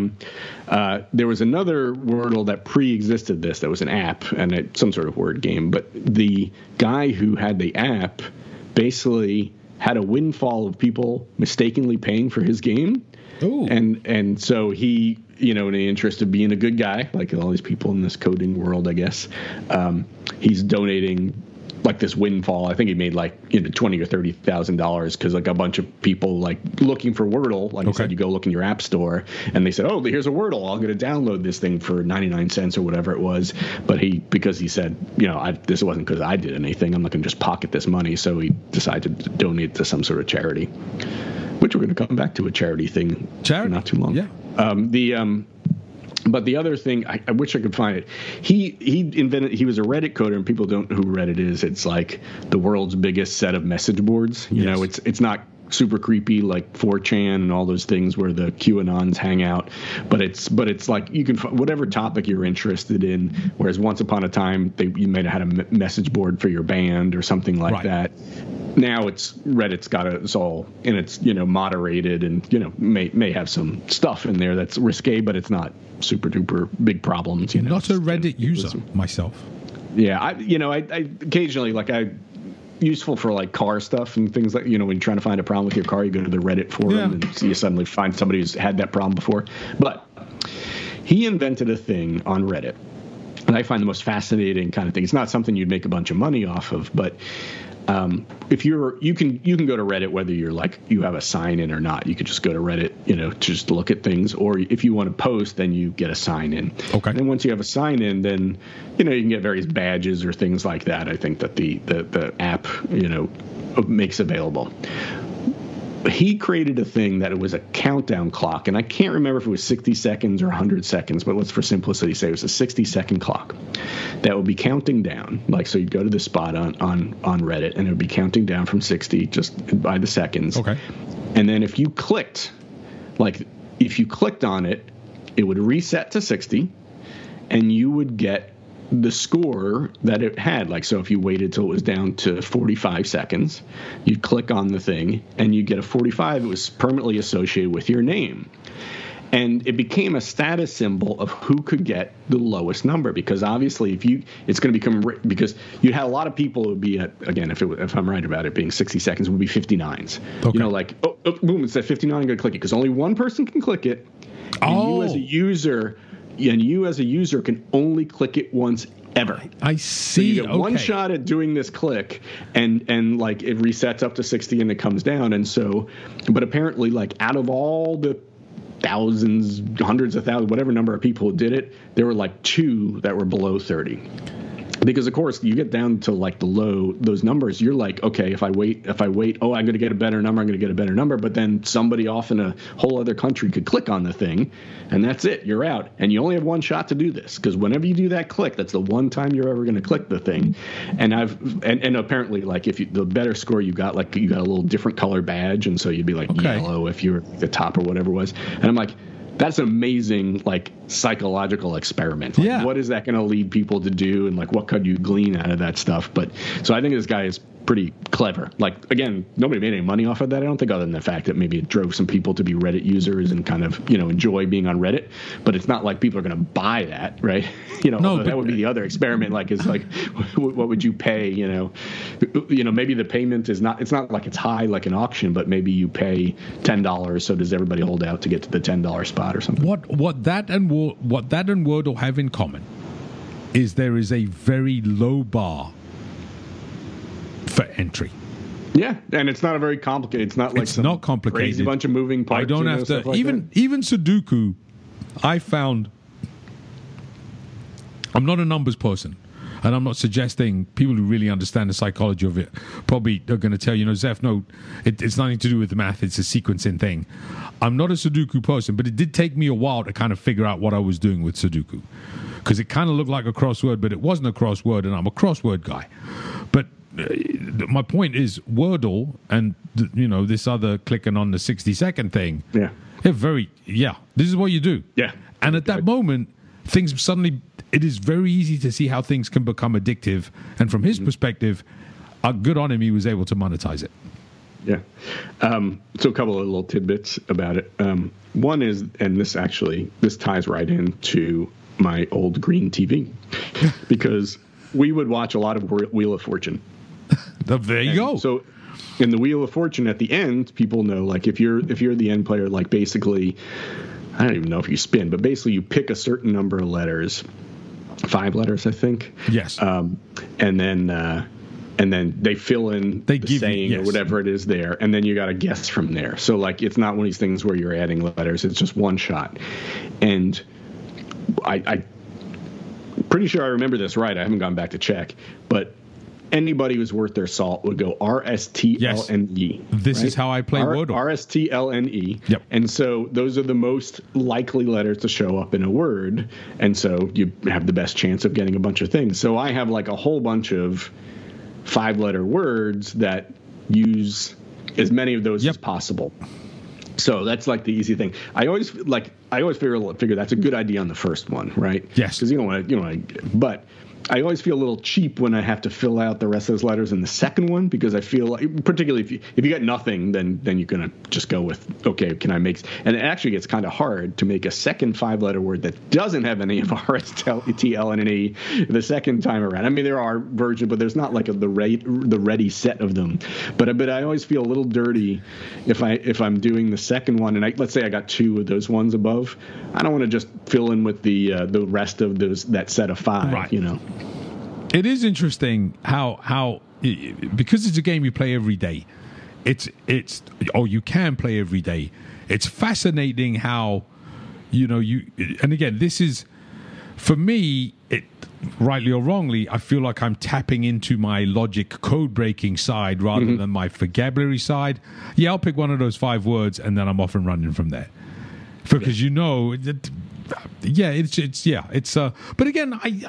S3: there was another Wordle that pre-existed this. That was an app and some sort of word game. But the guy who had the app basically had a windfall of people mistakenly paying for his game. Ooh. And so he, in the interest of being a good guy, like all these people in this coding world, I guess, he's donating like this windfall. I think he made like $20,000 or $30,000 because like a bunch of people like looking for Wordle. Like I said, you go look in your app store and they said, oh, here's a Wordle. I'm going to download this thing for 99 cents or whatever it was. But because he said, this wasn't because I did anything. I'm not going to just pocket this money. So he decided to donate to some sort of charity, which we're going to come back to a charity thing. Not too long.
S2: Yeah.
S3: But the other thing, I wish I could find it. He was a Reddit coder, and people don't know who Reddit is. It's like the world's biggest set of message boards. You know, it's not super creepy like 4chan and all those things where the QAnons hang out. But it's like you can whatever topic you're interested in. Whereas once upon a time you might have had a message board for your band or something like that. Now Reddit's got it's all, and it's moderated, and may have some stuff in there that's risque, but it's not super duper big problems.
S2: Not a Reddit user myself.
S3: Yeah, I occasionally useful for like car stuff and things like, when you're trying to find a problem with your car, you go to the Reddit forum and so you suddenly find somebody who's had that problem before. But he invented a thing on Reddit that I find the most fascinating kind of thing. It's not something you'd make a bunch of money off of, but if you can go to Reddit whether you're like you have a sign in or not. You could just go to Reddit, to just look at things, or if you want to post, then you get a sign in.
S2: Okay.
S3: And then once you have a sign in, then you can get various badges or things like that. I think that the app makes available. He created a thing that it was a countdown clock, and I can't remember if it was 60 seconds or 100 seconds, but let's for simplicity say it was a 60-second clock that would be counting down. Like, so you'd go to this spot on Reddit, and it would be counting down from 60 just by the seconds.
S2: Okay.
S3: And then if you clicked on it, it would reset to 60, and you would get the score that it had. Like, so if you waited till it was down to 45 seconds, you'd click on the thing and you get a 45. It was permanently associated with your name. And it became a status symbol of who could get the lowest number, because obviously it's going to become, because you had a lot of people who would be at, again, if I'm right about it being 60 seconds, would be 59s.
S2: Okay.
S3: Like, oh, boom, it's at 59, I'm going to click it, because only one person can click it. And you as a user can only click it once ever.
S2: I see.
S3: So you get one shot at doing this click, and like it resets up to 60 and it comes down. And so, but apparently, like out of all the thousands, hundreds of thousands, whatever number of people who did it, there were like 2 that were below 30. Because of course you get down to like those numbers, you're like, okay, if I wait, oh, I'm going to get a better number. But then somebody off in a whole other country could click on the thing, and that's it. You're out, and you only have one shot to do this, because whenever you do that click, that's the one time you're ever going to click the thing. And and apparently, like if the better score you got, like you got a little different color badge, and so you'd be like yellow if you were the top or whatever it was. And I'm like, that's an amazing, like, psychological experiment. Like, what is that going to lead people to do, and like what could you glean out of that stuff? But so I think this guy is pretty clever. Like, again, nobody made any money off of that, I don't think, other than the fact that maybe it drove some people to be Reddit users and kind of enjoy being on Reddit. But it's not like people are going to buy that, right? No, that would be the other experiment. Like, is like, what would you pay? Maybe the payment is not. It's not like it's high like an auction, but maybe you pay $10. So does everybody hold out to get to the $10 spot or something?
S2: What that and Wordle have in common is there is a very low bar for entry.
S3: Yeah, and it's not a very complicated. It's not like
S2: it's not complicated.
S3: Crazy bunch of moving parts.
S2: I don't have to
S3: like
S2: even Sudoku. I found I'm not a numbers person, and I'm not suggesting people who really understand the psychology of it probably are going to tell Zeph, no, it's nothing to do with the math. It's a sequencing thing. I'm not a Sudoku person, but it did take me a while to kind of figure out what I was doing with Sudoku, because it kind of looked like a crossword, but it wasn't a crossword, and I'm a crossword guy. But my point is Wordle and this other clicking on the 60-second thing.
S3: Yeah,
S2: they're very this is what you do.
S3: Yeah,
S2: and at that moment, things suddenly, it is very easy to see how things can become addictive. And from his perspective, good on him, he was able to monetize it.
S3: Yeah. So a couple of little tidbits about it. One is, and this ties right into my old green TV, because we would watch a lot of Wheel of Fortune.
S2: There you go.
S3: So in the Wheel of Fortune, at the end, people know, like, if you're the end player, like, basically, I don't even know if you spin, but basically you pick a certain number of letters, 5 letters, I think.
S2: Yes.
S3: And then they fill in the saying or whatever it is there, and then you got to guess from there. So, like, it's not one of these things where you're adding letters. It's just one shot. And I pretty sure I remember this right. I haven't gone back to check, but anybody who's worth their salt would go RSTLNE.
S2: This is how I play Wordle.
S3: RSTLNE.
S2: Yep.
S3: And so those are the most likely letters to show up in a word, and so you have the best chance of getting a bunch of things. So I have like a whole bunch of 5-letter words that use as many of those as possible. So that's like the easy thing. I always figure that's a good idea on the first one, right?
S2: Yes.
S3: Because you don't want to, but I always feel a little cheap when I have to fill out the rest of those letters in the second one, because I feel like, particularly if you got nothing, then you're gonna just go with, okay, can I make? And it actually gets kind of hard to make a second 5-letter word that doesn't have any of R, S, T, L, and an E the second time around. I mean, there are versions, but there's not like the ready set of them. But I always feel a little dirty if I'm doing the second one, and let's say I got 2 of those ones above. I don't want to just fill in with the rest of that set of 5,
S2: right.
S3: You know.
S2: It is interesting how because it's a game you play every day. You can play every day. It's fascinating how and again, this is for me. Rightly or wrongly, I feel like I'm tapping into my logic code breaking side rather than my vocabulary side. Yeah, I'll pick one of those 5 words and then I'm off and running from there. Because it's but again,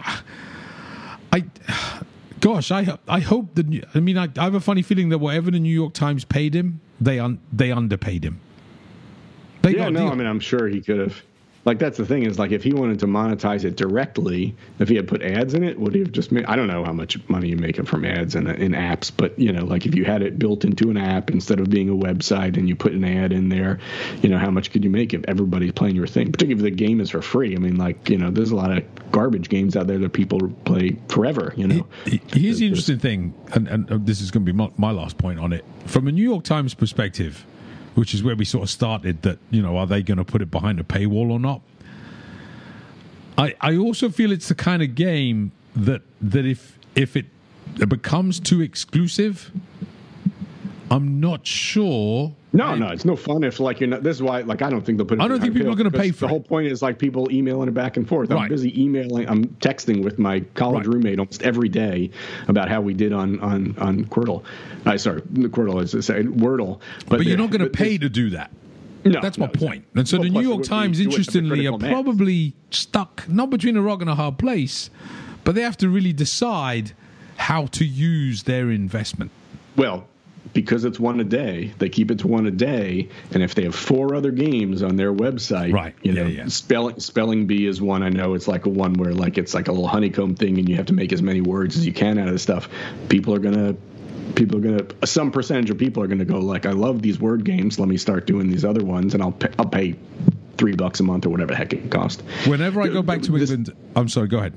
S2: I hope I have a funny feeling that whatever the New York Times paid him, they underpaid him.
S3: I'm sure he could have. Like, that's the thing is, like, if he wanted to monetize it directly, if he had put ads in it, would he have just made? I don't know how much money you make from ads in apps, but like if you had it built into an app instead of being a website and you put an ad in there, how much could you make if everybody's playing your thing? Particularly if the game is for free. I mean, there's a lot of garbage games out there that people play forever.
S2: Here's the interesting thing, and this is going to be my last point on it. From a New York Times perspective, which is where we sort of started, that, are they going to put it behind a paywall or not? I also feel it's the kind of game that if it becomes too exclusive, I'm not sure.
S3: No, it's no fun if you're not. This is why I don't think they'll put it.
S2: I don't think people are going to pay for it.
S3: The whole point is people emailing it back and forth. I'm busy emailing. I'm texting with my college roommate almost every day about how we did on Quirtle. Quirtle is to say Wordle.
S2: But you're not going to pay to do that.
S3: No,
S2: that's my point. And so the New York Times, interestingly, are probably stuck not between a rock and a hard place, but they have to really decide how to use their investment.
S3: Well, because it's one a day, they keep it to one a day, and if they have 4 other games on their website, Spelling Bee is one. I know it's like a one where it's like a little honeycomb thing, and you have to make as many words as you can out of the stuff. Some percentage of people are gonna go I love these word games. Let me start doing these other ones, and I'll pay $3 a month or whatever the heck it costs.
S2: Whenever I go back to England, I'm sorry. Go ahead.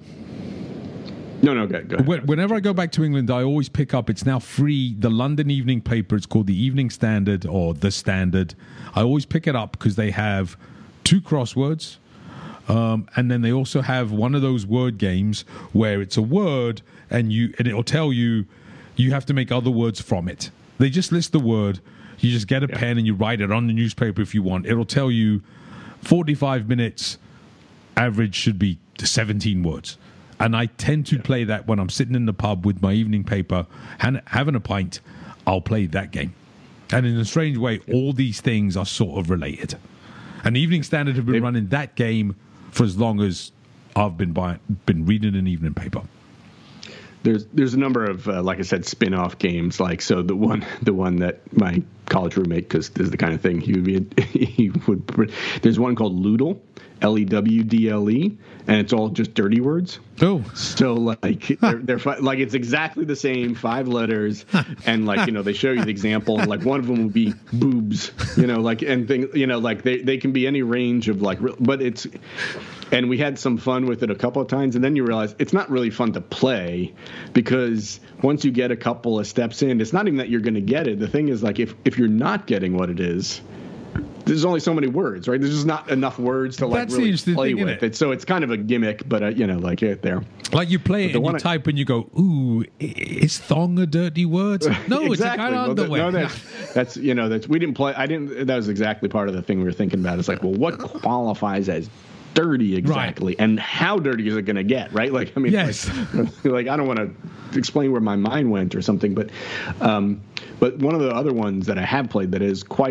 S3: No, go ahead.
S2: Whenever I go back to England, I always pick up, it's now free, the London evening paper. It's called the Evening Standard or The Standard. I always pick it up because they have 2 crosswords, and then they also have one of those word games where it's a word and it'll tell you have to make other words from it. They just list the word. You just get a pen and you write it on the newspaper if you want. It'll tell you 45 minutes, average should be 17 words. And I tend to play that when I'm sitting in the pub with my evening paper and having a pint. I'll play that game. And in a strange way, all these things are sort of related. And Evening Standard have been running that game for as long as I've been reading an evening paper.
S3: There's a number of like I said, spin-off games. So the one that my college roommate, because this is the kind of thing he would. There's one called Lewdle, Lewdle, and it's all just dirty words.
S2: Oh,
S3: so they're it's exactly the same 5 letters, and they show you the example, and one of them would be boobs, and things, they can be any range of but it's. And we had some fun with it a couple of times, and then you realize it's not really fun to play, because once you get a couple of steps in, it's not even that you're going to get it. The thing is, if you're not getting what it is, there's only so many words, right? There's just not enough words to really play with it. So it's kind of a gimmick, but it there.
S2: You play it and you type and you go, "Ooh, is thong a dirty word?" No, exactly. It's a kind of underwear.
S3: That's we didn't play. I didn't. That was exactly part of the thing we were thinking about. It's what qualifies as dirty exactly, and how dirty is it going to get, right?
S2: Yes.
S3: I don't want to explain where my mind went or something, but one of the other ones that I have played that is quite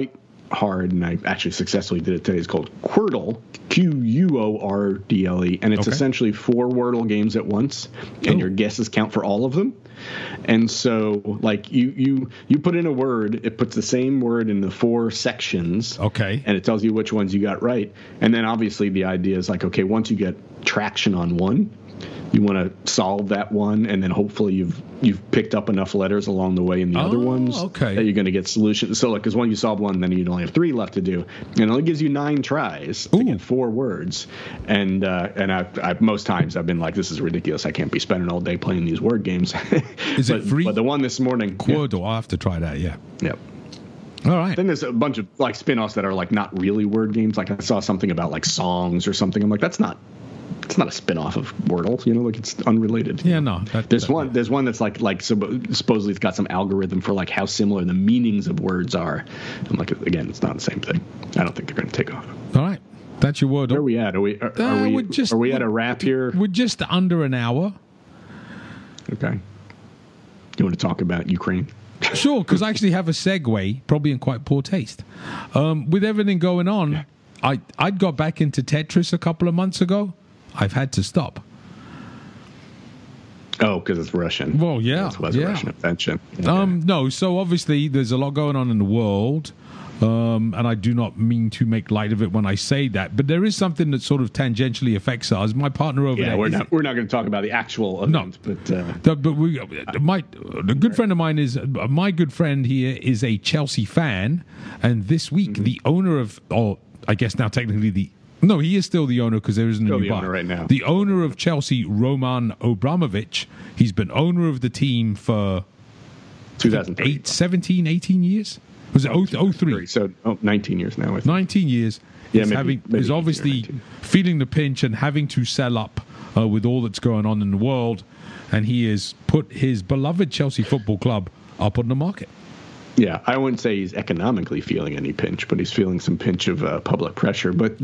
S3: hard, and I actually successfully did it today. It's called Quordle, Quordle, and it's essentially 4 Wordle games at once, and your guesses count for all of them. And so, like, you put in a word, it puts the same word in the 4 sections,
S2: and
S3: it tells you which ones you got right. And then obviously the idea is like, okay, once you get traction on one, you want to solve that one, and then hopefully you've picked up enough letters along the way in the other ones that you're going to get solutions. So, like, because when you solve one, then you'd only have 3 left to do, and it only gives you 9 tries to get 4 words. And I most times I've been like, this is ridiculous. I can't be spending all day playing these word games.
S2: Is it free?
S3: But the one this morning,
S2: Quordle, I'll have to try that. Yeah.
S3: Yep.
S2: All right.
S3: Then there's a bunch of like spin-offs that are like not really word games. Like I saw something about like songs or something. I'm like, it's not a spin-off of Wordle, like it's unrelated.
S2: Yeah, no.
S3: There's one that's like supposedly it's got some algorithm for like how similar the meanings of words are. I'm like, again, it's not the same thing. I don't think they're going to take off.
S2: All right, that's your Wordle.
S3: Where are we at? Are we at a wrap here?
S2: We're just under an hour.
S3: Okay. You want to talk about Ukraine?
S2: Sure, because I actually have a segue, probably in quite poor taste. With everything going on, I'd got back into Tetris a couple of months ago. I've had to stop.
S3: Oh, because it's Russian.
S2: Well, yeah.
S3: It was a Russian invention.
S2: No, so obviously there's a lot going on in the world, and I do not mean to make light of it when I say that, but there is something that sort of tangentially affects us. My partner over there...
S3: we're not going to talk about the actual event,
S2: a good friend of mine is... My good friend here is a Chelsea fan, and this week the owner of... I guess now technically No, he is still the owner because there isn't a new buyer
S3: right now.
S2: The owner of Chelsea, Roman Abramovich, he's been owner of the team for
S3: 2003.
S2: 18 years? Was it 03?
S3: So 19 years now.
S2: 19 years.
S3: Yeah,
S2: he's obviously feeling the pinch and having to sell up with all that's going on in the world, and he has put his beloved Chelsea Football Club up on the market.
S3: Yeah, I wouldn't say he's economically feeling any pinch, but he's feeling some pinch of public pressure. But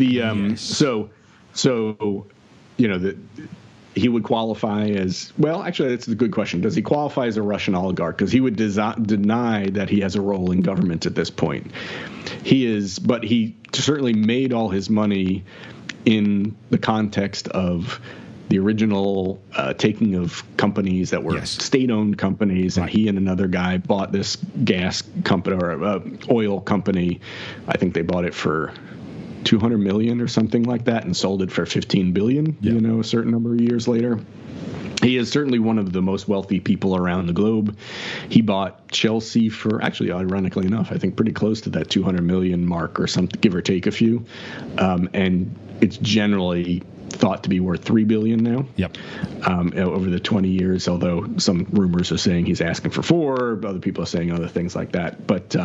S3: he would qualify as, well, actually, that's a good question. Does he qualify as a Russian oligarch? Because he would deny that he has a role in government at this point. But he certainly made all his money in the context of the original taking of companies that were state-owned companies, and he and another guy bought this gas company or oil company. I think they bought it for $200 million or something like that, and sold it for $15 billion. A certain number of years later. He is certainly one of the most wealthy people around the globe. He bought Chelsea for, actually, ironically enough, I think pretty close to that 200 million mark or something, give or take a few. And it's generally thought to be worth $3 billion now. Over the 20 years, although some rumors are saying he's asking for 4, other people are saying other things like that. But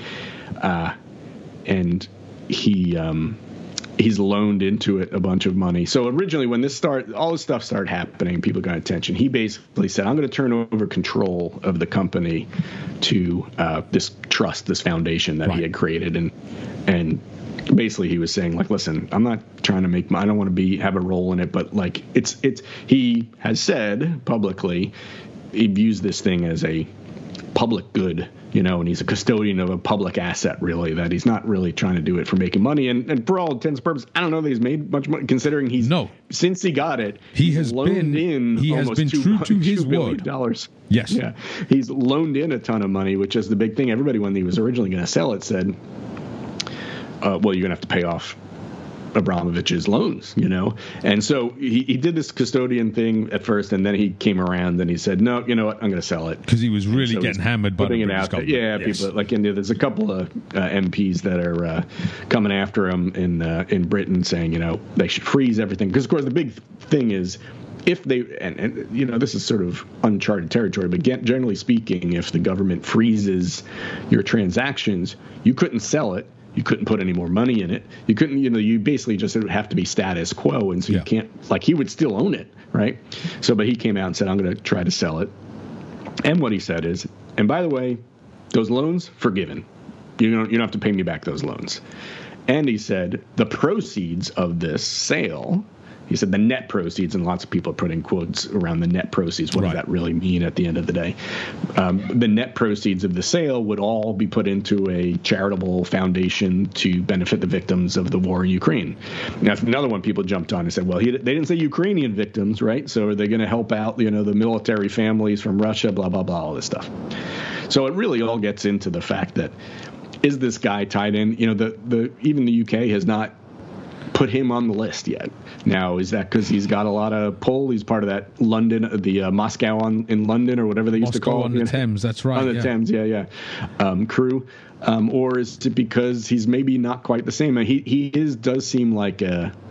S3: and he's loaned into it a bunch of money. So originally, when all this stuff started happening, people got attention. He basically said, "I'm going to turn over control of the company to this trust, this foundation that he had created," and basically he was saying, like, listen, I'm not trying to make I don't want to have a role in it, but like it's he has said publicly he views this thing as a public good, and he's a custodian of a public asset, really, that he's not really trying to do it for making money. And for all intents and purposes, I don't know that he's made much money, considering since he got it,
S2: he has been true to his word. Yes.
S3: Yeah. He's loaned in a ton of money, which is the big thing. Everybody, when he was originally going to sell it, said, well, you're going to have to pay off Abramovich's loans, And so he did this custodian thing at first, and then he came around and he said, no, you know what, I'm going to sell it.
S2: Because he was really getting hammered by the British government.
S3: Yeah, people like India. There's a couple of MPs that are coming after him in Britain, saying, they should freeze everything. Because, of course, the big thing is, if they, and this is sort of uncharted territory, but generally speaking, if the government freezes your transactions, you couldn't sell it. You couldn't put any more money in it. You couldn't, you basically just have to be status quo. And so you can't, he would still own it, right? So, but he came out and said, I'm going to try to sell it. And what he said is, and by the way, those loans, forgiven. You don't have to pay me back those loans. And he said, the proceeds of this sale he said the net proceeds, and lots of people are putting quotes around the net proceeds. What does that really mean at the end of the day? The net proceeds of the sale would all be put into a charitable foundation to benefit the victims of the war in Ukraine. And that's another one people jumped on and said, well, they didn't say Ukrainian victims, right? So are they going to help out, the military families from Russia, blah, blah, blah, all this stuff. So it really all gets into the fact that, is this guy tied in? Even the UK has not put him on the list yet. Now, is that because he's got a lot of pull? He's part of that London, the Moscow in London, or whatever they used to call it.
S2: On the Thames, that's right.
S3: On the Thames, crew. Or is it because he's maybe not quite the same? He does seem like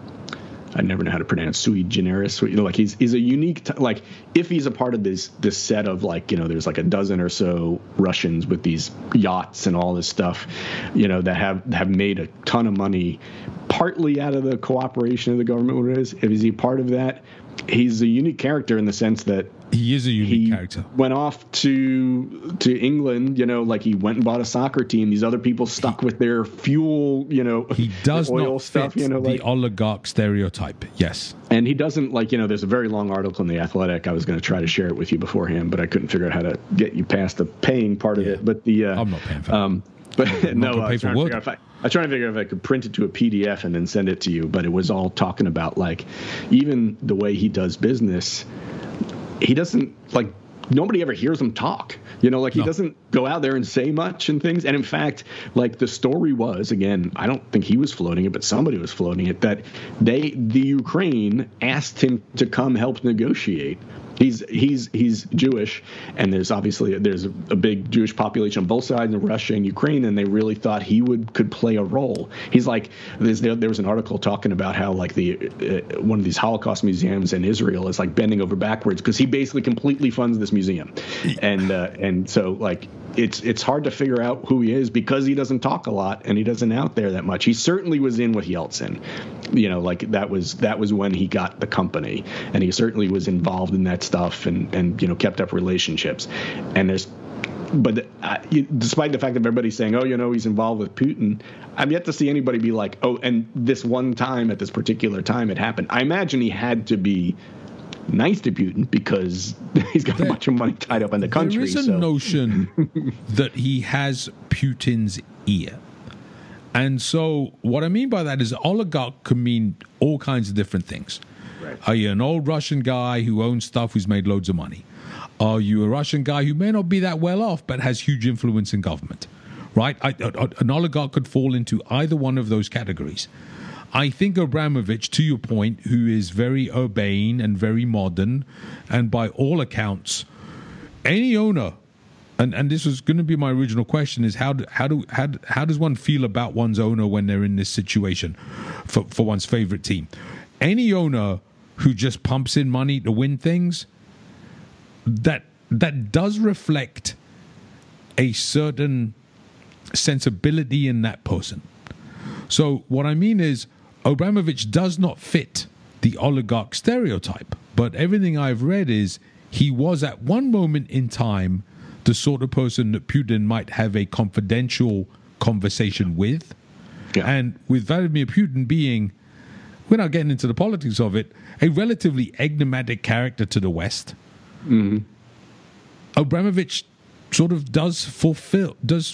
S3: I never know how to pronounce sui generis. Like he's a unique, like if he's a part of this set of there's like a dozen or so Russians with these yachts and all this stuff, that have made a ton of money, partly out of the cooperation of the government. What it is, if he's part of that, he's a unique character in the sense that
S2: he is a unique character.
S3: Went off to England, like he went and bought a soccer team. These other people stuck with their fuel,
S2: he does
S3: oil
S2: not
S3: stuff,
S2: fit the oligarch stereotype. Yes.
S3: And he doesn't there's a very long article in The Athletic. I was going to try to share it with you beforehand, but I couldn't figure out how to get you past the paying part of it. But I'm
S2: not paying for it.
S3: But no, I was trying to figure out if I could print it to a PDF and then send it to you. But it was all talking about even the way he does business. He doesn't nobody ever hears him talk. He doesn't go out there and say much and things. And in fact, the story was, again, I don't think he was floating it, but somebody was floating it, that the Ukraine asked him to come help negotiate. He's Jewish, and there's a big Jewish population on both sides in Russia and Ukraine, and they really thought he could play a role. He's there was an article talking about how one of these Holocaust museums in Israel is bending over backwards because he basically completely funds this museum, and so it's hard to figure out who he is because he doesn't talk a lot and he doesn't out there that much. He certainly was in with Yeltsin, that was when he got the company, and he certainly was involved in that stuff and kept up relationships. And despite the fact that everybody's saying, he's involved with Putin, I've yet to see anybody be like, and this one time at this particular time it happened. I imagine he had to be nice to Putin because he's got a bunch of money tied up in the country.
S2: There is a notion that he has Putin's ear. And so what I mean by that is oligarch can mean all kinds of different things. Right. Are you an old Russian guy who owns stuff, who's made loads of money? Are you a Russian guy who may not be that well off but has huge influence in government? Right? An oligarch could fall into either one of those categories. I think Abramovich, to your point, who is very urbane and very modern, and by all accounts, any owner, and this was going to be my original question, is how does one feel about one's owner when they're in this situation for one's favorite team? Any owner who just pumps in money to win things, that does reflect a certain sensibility in that person. So what I mean is, Abramovich does not fit the oligarch stereotype, but everything I've read is he was at one moment in time the sort of person that Putin might have a confidential conversation with. Yeah. And with Vladimir Putin being, we're not getting into the politics of it, a relatively enigmatic character to the West, Abramovich sort of does fill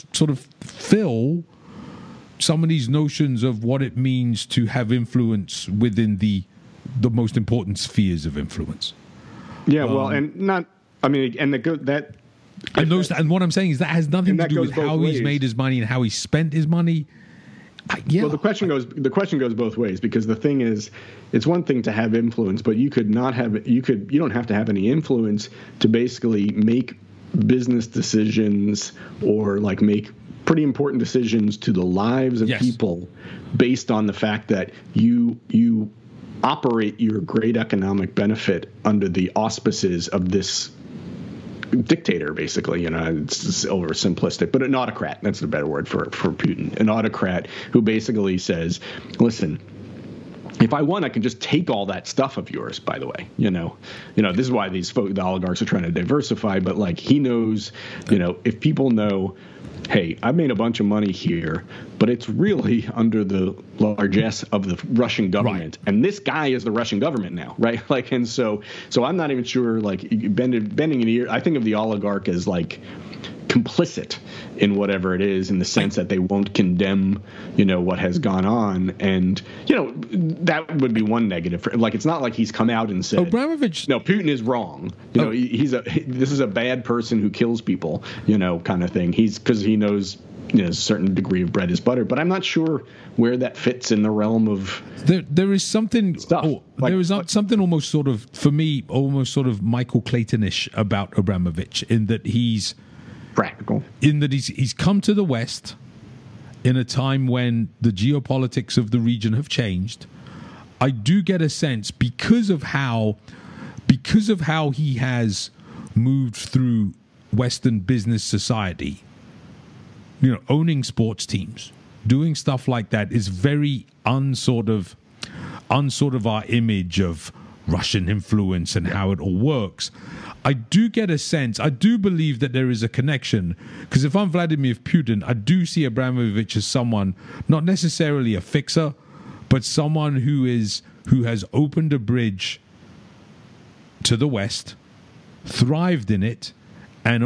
S2: some of these notions of what it means to have influence within the most important spheres of influence.
S3: Yeah, well, and not, I mean, and
S2: and what I'm saying is that has nothing to do with how he's made his money and how he spent his money. Yeah.
S3: Well, the question goes both ways, because the thing is, it's one thing to have influence, but you don't have to have any influence to basically make business decisions or make pretty important decisions to the lives of people based on the fact that you operate your great economic benefit under the auspices of this dictator, basically. It's oversimplistic, but an autocrat, that's the better word for Putin. An autocrat who basically says, listen, if I want, I can just take all that stuff of yours, by the way. This is why the oligarchs are trying to diversify, but he knows, if people know hey, I made a bunch of money here, but it's really under the largesse of the Russian government. Right. And this guy is the Russian government now, right? Like, and so I'm not even sure, like, bending an ear. I think of the oligarch as like complicit in whatever it is, in the sense that they won't condemn, what has gone on. And, that would be one negative. Like, it's not like he's come out and said,
S2: Abramovich,
S3: no, Putin is wrong. This is a bad person who kills people, kind of thing. Because he knows, a certain degree of bread is butter. But I'm not sure where that fits in the realm of
S2: there is something
S3: stuff.
S2: There is something almost sort of, for me, almost sort of Michael Clayton-ish about Abramovich, in that he's
S3: practical,
S2: in that he's come to the West in a time when the geopolitics of the region have changed. I do get a sense, because of how he has moved through Western business society, owning sports teams, doing stuff like that is very unsort of our image of Russian influence and how it all works. I do get a sense, I do believe that there is a connection, because if I'm Vladimir Putin, I do see Abramovich as someone, not necessarily a fixer, but someone who has opened a bridge to the West, thrived in it, and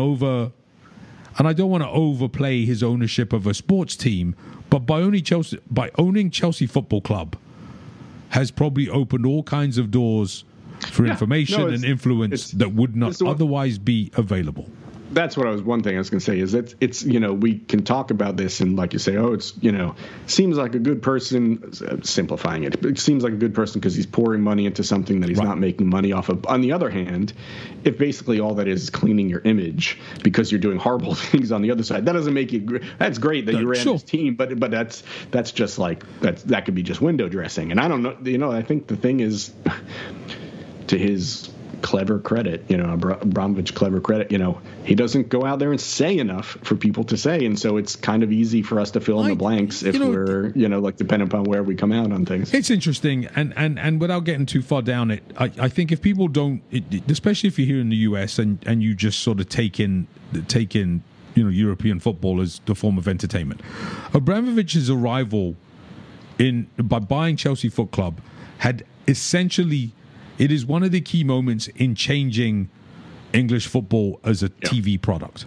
S2: I don't want to overplay his ownership of a sports team, but by owning Chelsea Football Club, has probably opened all kinds of doors for information and influence that would not otherwise be available.
S3: That's one thing I was going to say is that it's, we can talk about this and, like you say, it's, seems like a good person, simplifying it seems like a good person because he's pouring money into something that he's not making money off of. On the other hand, if basically all that is cleaning your image because you're doing horrible things on the other side, that doesn't make you, that's great that you ran this team, but that's just like, that could be just window dressing. And I don't know, I think the thing is, to his clever credit, Abramovich clever credit, he doesn't go out there and say enough for people to say, and so it's kind of easy for us to fill in the blanks if we're, like, depending upon where we come out on things.
S2: It's interesting, and without getting too far down it, I think if people don't, especially if you're here in the US and you just sort of take in European football as the form of entertainment, Abramovich's arrival by buying Chelsea Foot Club had essentially, it is one of the key moments in changing English football as a TV product.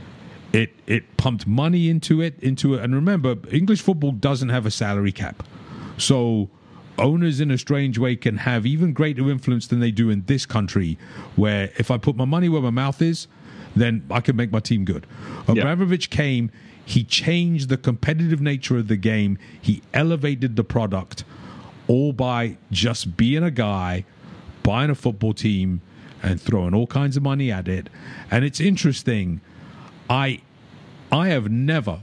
S2: It pumped money into it, and remember, English football doesn't have a salary cap. So owners, in a strange way, can have even greater influence than they do in this country, where if I put my money where my mouth is, then I can make my team good. Abramovich came, he changed the competitive nature of the game, he elevated the product, all by just being a guy, buying a football team and throwing all kinds of money at it. And it's interesting, I have never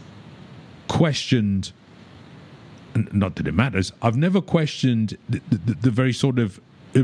S2: questioned, not that it matters, I've never questioned the very sort of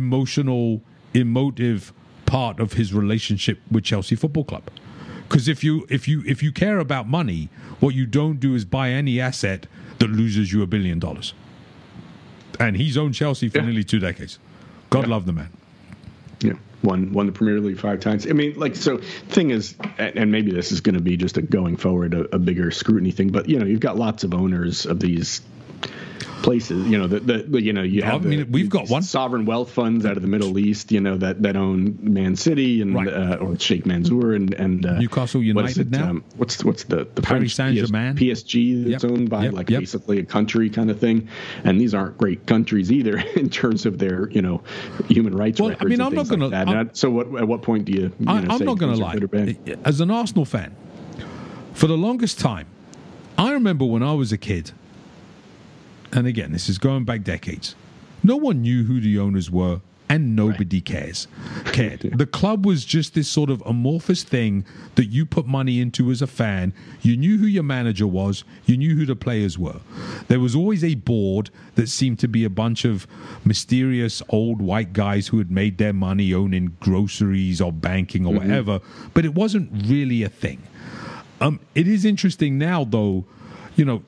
S2: emotive part of his relationship with Chelsea Football Club. Because if you care about money, what you don't do is buy any asset that loses you $1 billion. And he's owned Chelsea for nearly 2 decades. God love the man.
S3: Yeah, won the Premier League 5 times. I mean, like, so thing is, and maybe this is going to be just going forward a bigger scrutiny thing, but you've got lots of owners of these places. We've got one sovereign wealth funds out of the Middle East. That own Man City and or Sheikh Mansour and
S2: Newcastle United now.
S3: What's the
S2: Paris Saint-Germain,
S3: PSG that's owned by basically a country kind of thing. And these aren't great countries either in terms of their human rights records. I mean, I'm not going to. So at what point do you?
S2: I'm not going to lie. As an Arsenal fan, for the longest time, I remember when I was a kid. And again, this is going back decades. No one knew who the owners were, and nobody cared. The club was just this sort of amorphous thing that you put money into as a fan. You knew who your manager was. You knew who the players were. There was always a board that seemed to be a bunch of mysterious old white guys who had made their money owning groceries or banking or whatever, but it wasn't really a thing. It is interesting now, though.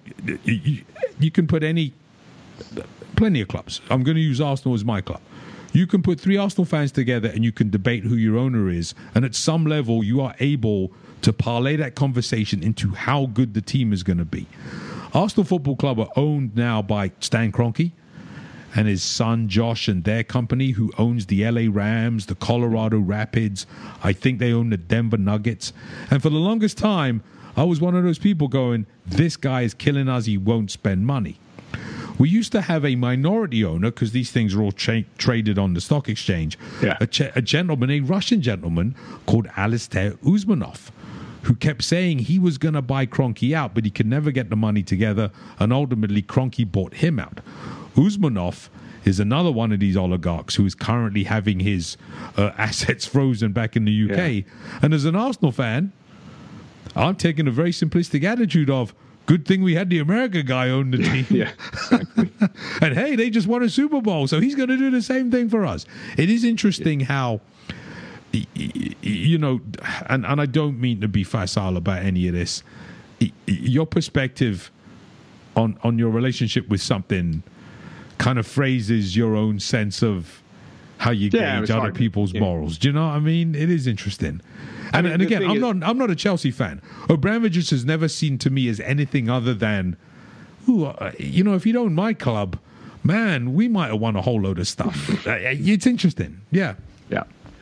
S2: You can put plenty of clubs. I'm going to use Arsenal as my club. You can put 3 Arsenal fans together and you can debate who your owner is. And at some level, you are able to parlay that conversation into how good the team is going to be. Arsenal Football Club are owned now by Stan Kroenke and his son Josh and their company, who owns the LA Rams, the Colorado Rapids. I think they own the Denver Nuggets. And for the longest time, I was one of those people going, this guy is killing us, he won't spend money. We used to have a minority owner, because these things are all traded on the stock exchange, a gentleman, a Russian gentleman called Alistair Usmanov, who kept saying he was going to buy Kroenke out, but he could never get the money together, and ultimately Kroenke bought him out. Usmanov is another one of these oligarchs who is currently having his assets frozen back in the UK. Yeah. And as an Arsenal fan, I'm taking a very simplistic attitude of, good thing we had the American guy own the team.
S3: Yeah, exactly.
S2: And hey, they just won a Super Bowl, so he's going to do the same thing for us. It is interesting how, you know, and I don't mean to be facile about any of this, your perspective on your relationship with something kind of phrases your own sense of how you gauge other people's morals. Do you know what I mean? It is interesting. And again, I'm not a Chelsea fan. Abramovich has never seen to me as anything other than, you know, if you don't own my club, man, we might have won a whole load of stuff. It's interesting. Yeah.
S3: Yeah.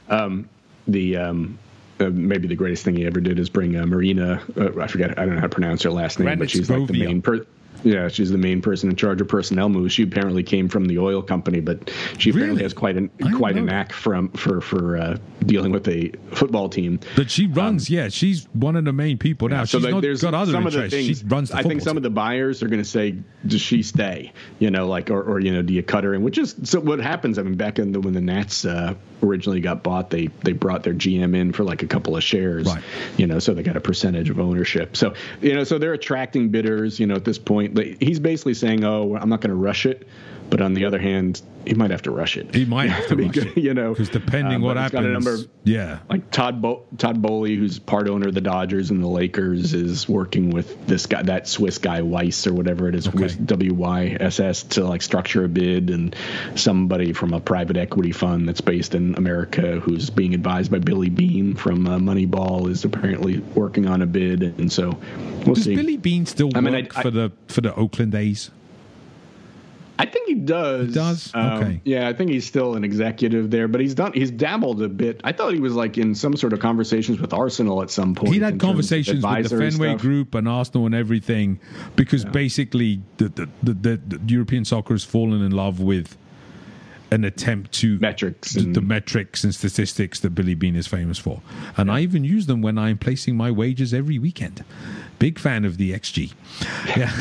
S3: Maybe the greatest thing he ever did is bring Marina. I forget. I don't know how to pronounce her last name, but she's like the main person. Yeah, she's the main person in charge of personnel moves. She apparently came from the oil company, but she apparently has quite a knack for dealing with a football team.
S2: But she runs, she's one of the main people now. She's not got other interests. She runs the football
S3: think some
S2: team.
S3: of the buyers are going to say, does she stay? You know, like, or you know, do you cut her in? Which is so what happens. I mean, back when the Nats originally got bought, they brought their GM in for like a couple of shares, right. You know, so they got a percentage of ownership. So, you know, so they're attracting bidders, you know, at this point. He's basically saying, oh, I'm not going to rush it. But on the other hand, he might have to rush it.
S2: He might have to rush it.
S3: You know,
S2: because depending what happens. Got a number of,
S3: like Todd Boehly, who's part owner of the Dodgers and the Lakers, is working with this guy, that Swiss guy Weiss or whatever it is, WYSS, to like structure a bid, and somebody from a private equity fund that's based in America, who's being advised by Billy Beane from Moneyball, is apparently working on a bid, and so we'll see.
S2: Does Billy Beane still work for the Oakland A's?
S3: I think he does.
S2: He does? Okay.
S3: Yeah, I think he's still an executive there, but he's dabbled a bit. I thought he was like in some sort of conversations with Arsenal at some point.
S2: He had conversations with the Fenway Group and Arsenal and everything, because basically the European soccer has fallen in love with an attempt to the metrics and statistics that Billy Beane is famous for. And I even use them when I'm placing my wagers every weekend. Big fan of the XG. Yeah.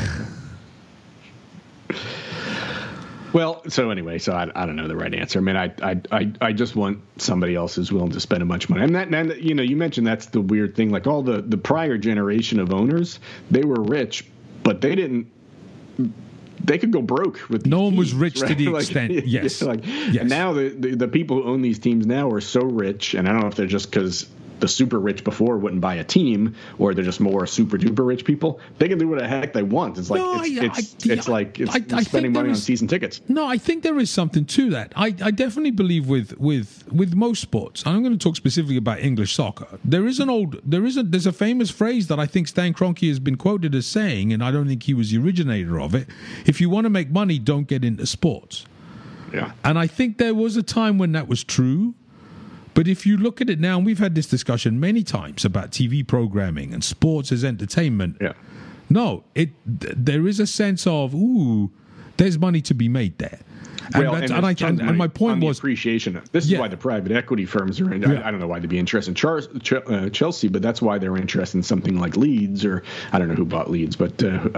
S3: Well, so anyway, I don't know the right answer. I mean, I just want somebody else who's willing to spend a bunch of money. And that you know, you mentioned that's the weird thing. Like all the prior generation of owners, they were rich, but they could go broke with.
S2: No one was
S3: teams,
S2: rich
S3: right?
S2: to the extent. Yes.
S3: Yes. And now the people who own these teams now are so rich, and I don't know if they're just because the super rich before wouldn't buy a team, or they're just more super duper rich people. They can do what the heck they want. It's like it's spending money on season tickets.
S2: No, I think there is something to that. I definitely believe with most sports. I'm going to talk specifically about English soccer. There's a famous phrase that I think Stan Kroenke has been quoted as saying, and I don't think he was the originator of it. If you want to make money, don't get into sports.
S3: Yeah.
S2: And I think there was a time when that was true. But if you look at it now, and we've had this discussion many times about TV programming and sports as entertainment.
S3: Yeah.
S2: No, there is a sense of, there's money to be made there. And my point was
S3: appreciation. This is why the private equity firms are in. I don't know why they'd be interested in Chelsea, but that's why they're interested in something like Leeds, or I don't know who bought Leeds, but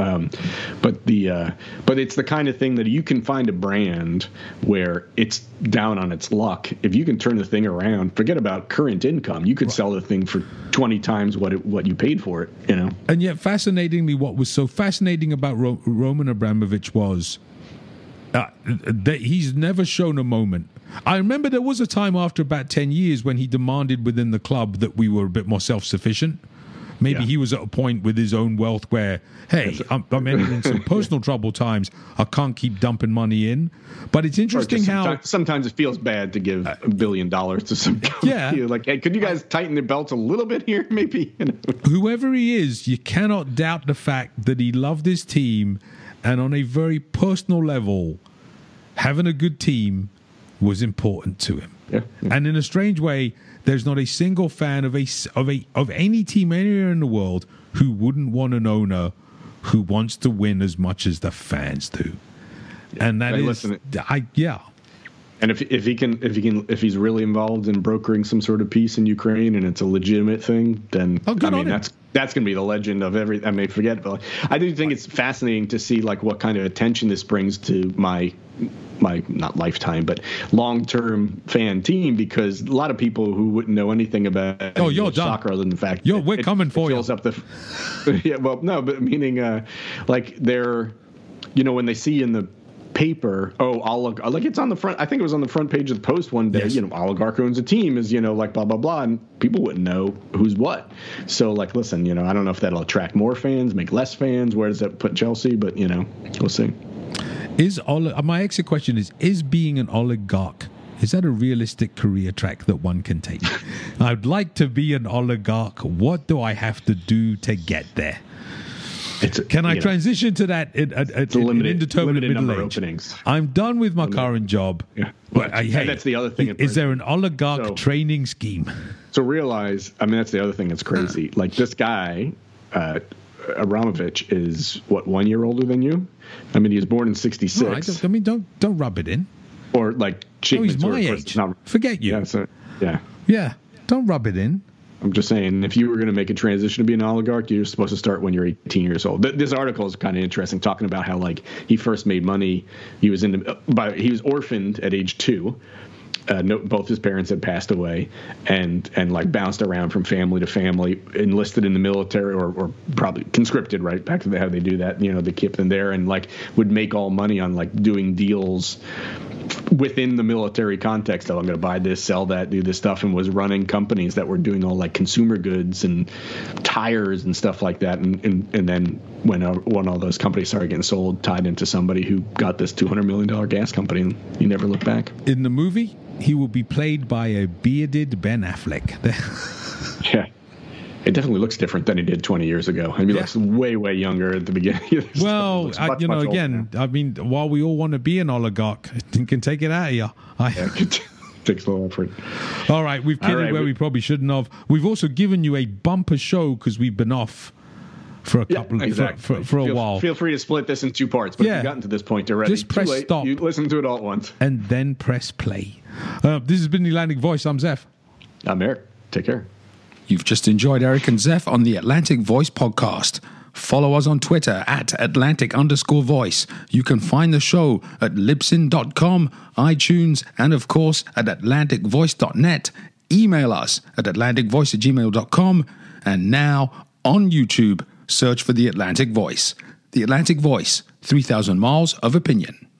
S3: it's the kind of thing that you can find a brand where it's down on its luck. If you can turn the thing around, forget about current income. You could sell the thing for 20 times what you paid for it. You know.
S2: And yet, fascinatingly, what was so fascinating about Roman Abramovich was. He's never shown a moment. I remember there was a time after about 10 years when he demanded within the club that we were a bit more self-sufficient. Maybe he was at a point with his own wealth where, hey, I'm ending in some personal troubled times. I can't keep dumping money in. But it's interesting how
S3: sometimes it feels bad to give $1 billion to some company.
S2: Yeah.
S3: Like, hey, could you guys tighten the belts a little bit here, maybe?
S2: Whoever he is, you cannot doubt the fact that he loved his team, and on a very personal level, having a good team was important to him.
S3: Yeah.
S2: And in a strange way, there's not a single fan of any team anywhere in the world who wouldn't want an owner who wants to win as much as the fans do. Yeah. And that
S3: And if he's really involved in brokering some sort of peace in Ukraine and it's a legitimate thing, then that's going to be the legend of every. I mean, forget. But I do think it's fascinating to see like what kind of attention this brings to my not lifetime but long-term fan team, because a lot of people who wouldn't know anything about soccer other than the fact
S2: we're coming for you.
S3: Up the yeah, well, no, but meaning like they're, you know, when they see in the paper, like it's on the front. I think it was on the front page of the Post one day. Yes. You know, oligarch owns a team is, you know, like blah blah blah, and people wouldn't know who's what. So like, listen, you know, I don't know if that'll attract more fans, make less fans. Where does that put Chelsea? But you know, we'll see.
S2: My exit question is being an oligarch, is that a realistic career track that one can take? I'd like to be an oligarch. What do I have to do to get there? Can I transition to that in indeterminate middle age?
S3: Openings.
S2: I'm done with my current job.
S3: Yeah. But that's the other thing.
S2: Is there an oligarch training scheme?
S3: So realize, I mean, that's the other thing that's crazy. Like this guy, Abramovich, is what, 1 year older than you? I mean, he was born in '66.
S2: I mean, don't rub it in.
S3: Or like,
S2: he's my age. Forget you.
S3: Yeah.
S2: Don't rub it in.
S3: I'm just saying, if you were going to make a transition to be an oligarch, you're supposed to start when you're 18 years old. This article is kind of interesting, talking about how like he first made money. He was orphaned at age 2. Both his parents had passed away, and like bounced around from family to family, enlisted in the military or probably conscripted, right back to how they do that. You know, they keep them there, and like would make all money on like doing deals within the military context. I'm going to buy this, sell that, do this stuff, and was running companies that were doing all like consumer goods and tires and stuff like that. And then when all those companies started getting sold, tied into somebody who got this $200 million gas company, and he never looked back.
S2: In the movie, he will be played by a bearded Ben Affleck.
S3: Yeah. It definitely looks different than he did 20 years ago. I mean, he looks way, way younger at the beginning.
S2: Well, again, I mean, while we all want to be an oligarch, it can take it out of you.
S3: It takes a little effort.
S2: All right, we've kidded where we probably shouldn't have. We've also given you a bumper show because we've been off for a couple for a while.
S3: Feel free to split this in 2 parts, but if you've gotten to this point already,
S2: just press stop.
S3: You listen to it all at once.
S2: And then press play. This has been the Atlantic Voice. I'm Zeph.
S3: I'm Eric. Take care.
S1: You've just enjoyed Eric and Zeph on the Atlantic Voice podcast. Follow us on Twitter at Atlantic_voice. You can find the show at Libsyn.com, iTunes, and of course at AtlanticVoice.net. Email us at AtlanticVoice@gmail.com. And now on YouTube, search for the Atlantic Voice. The Atlantic Voice, 3,000 miles of opinion.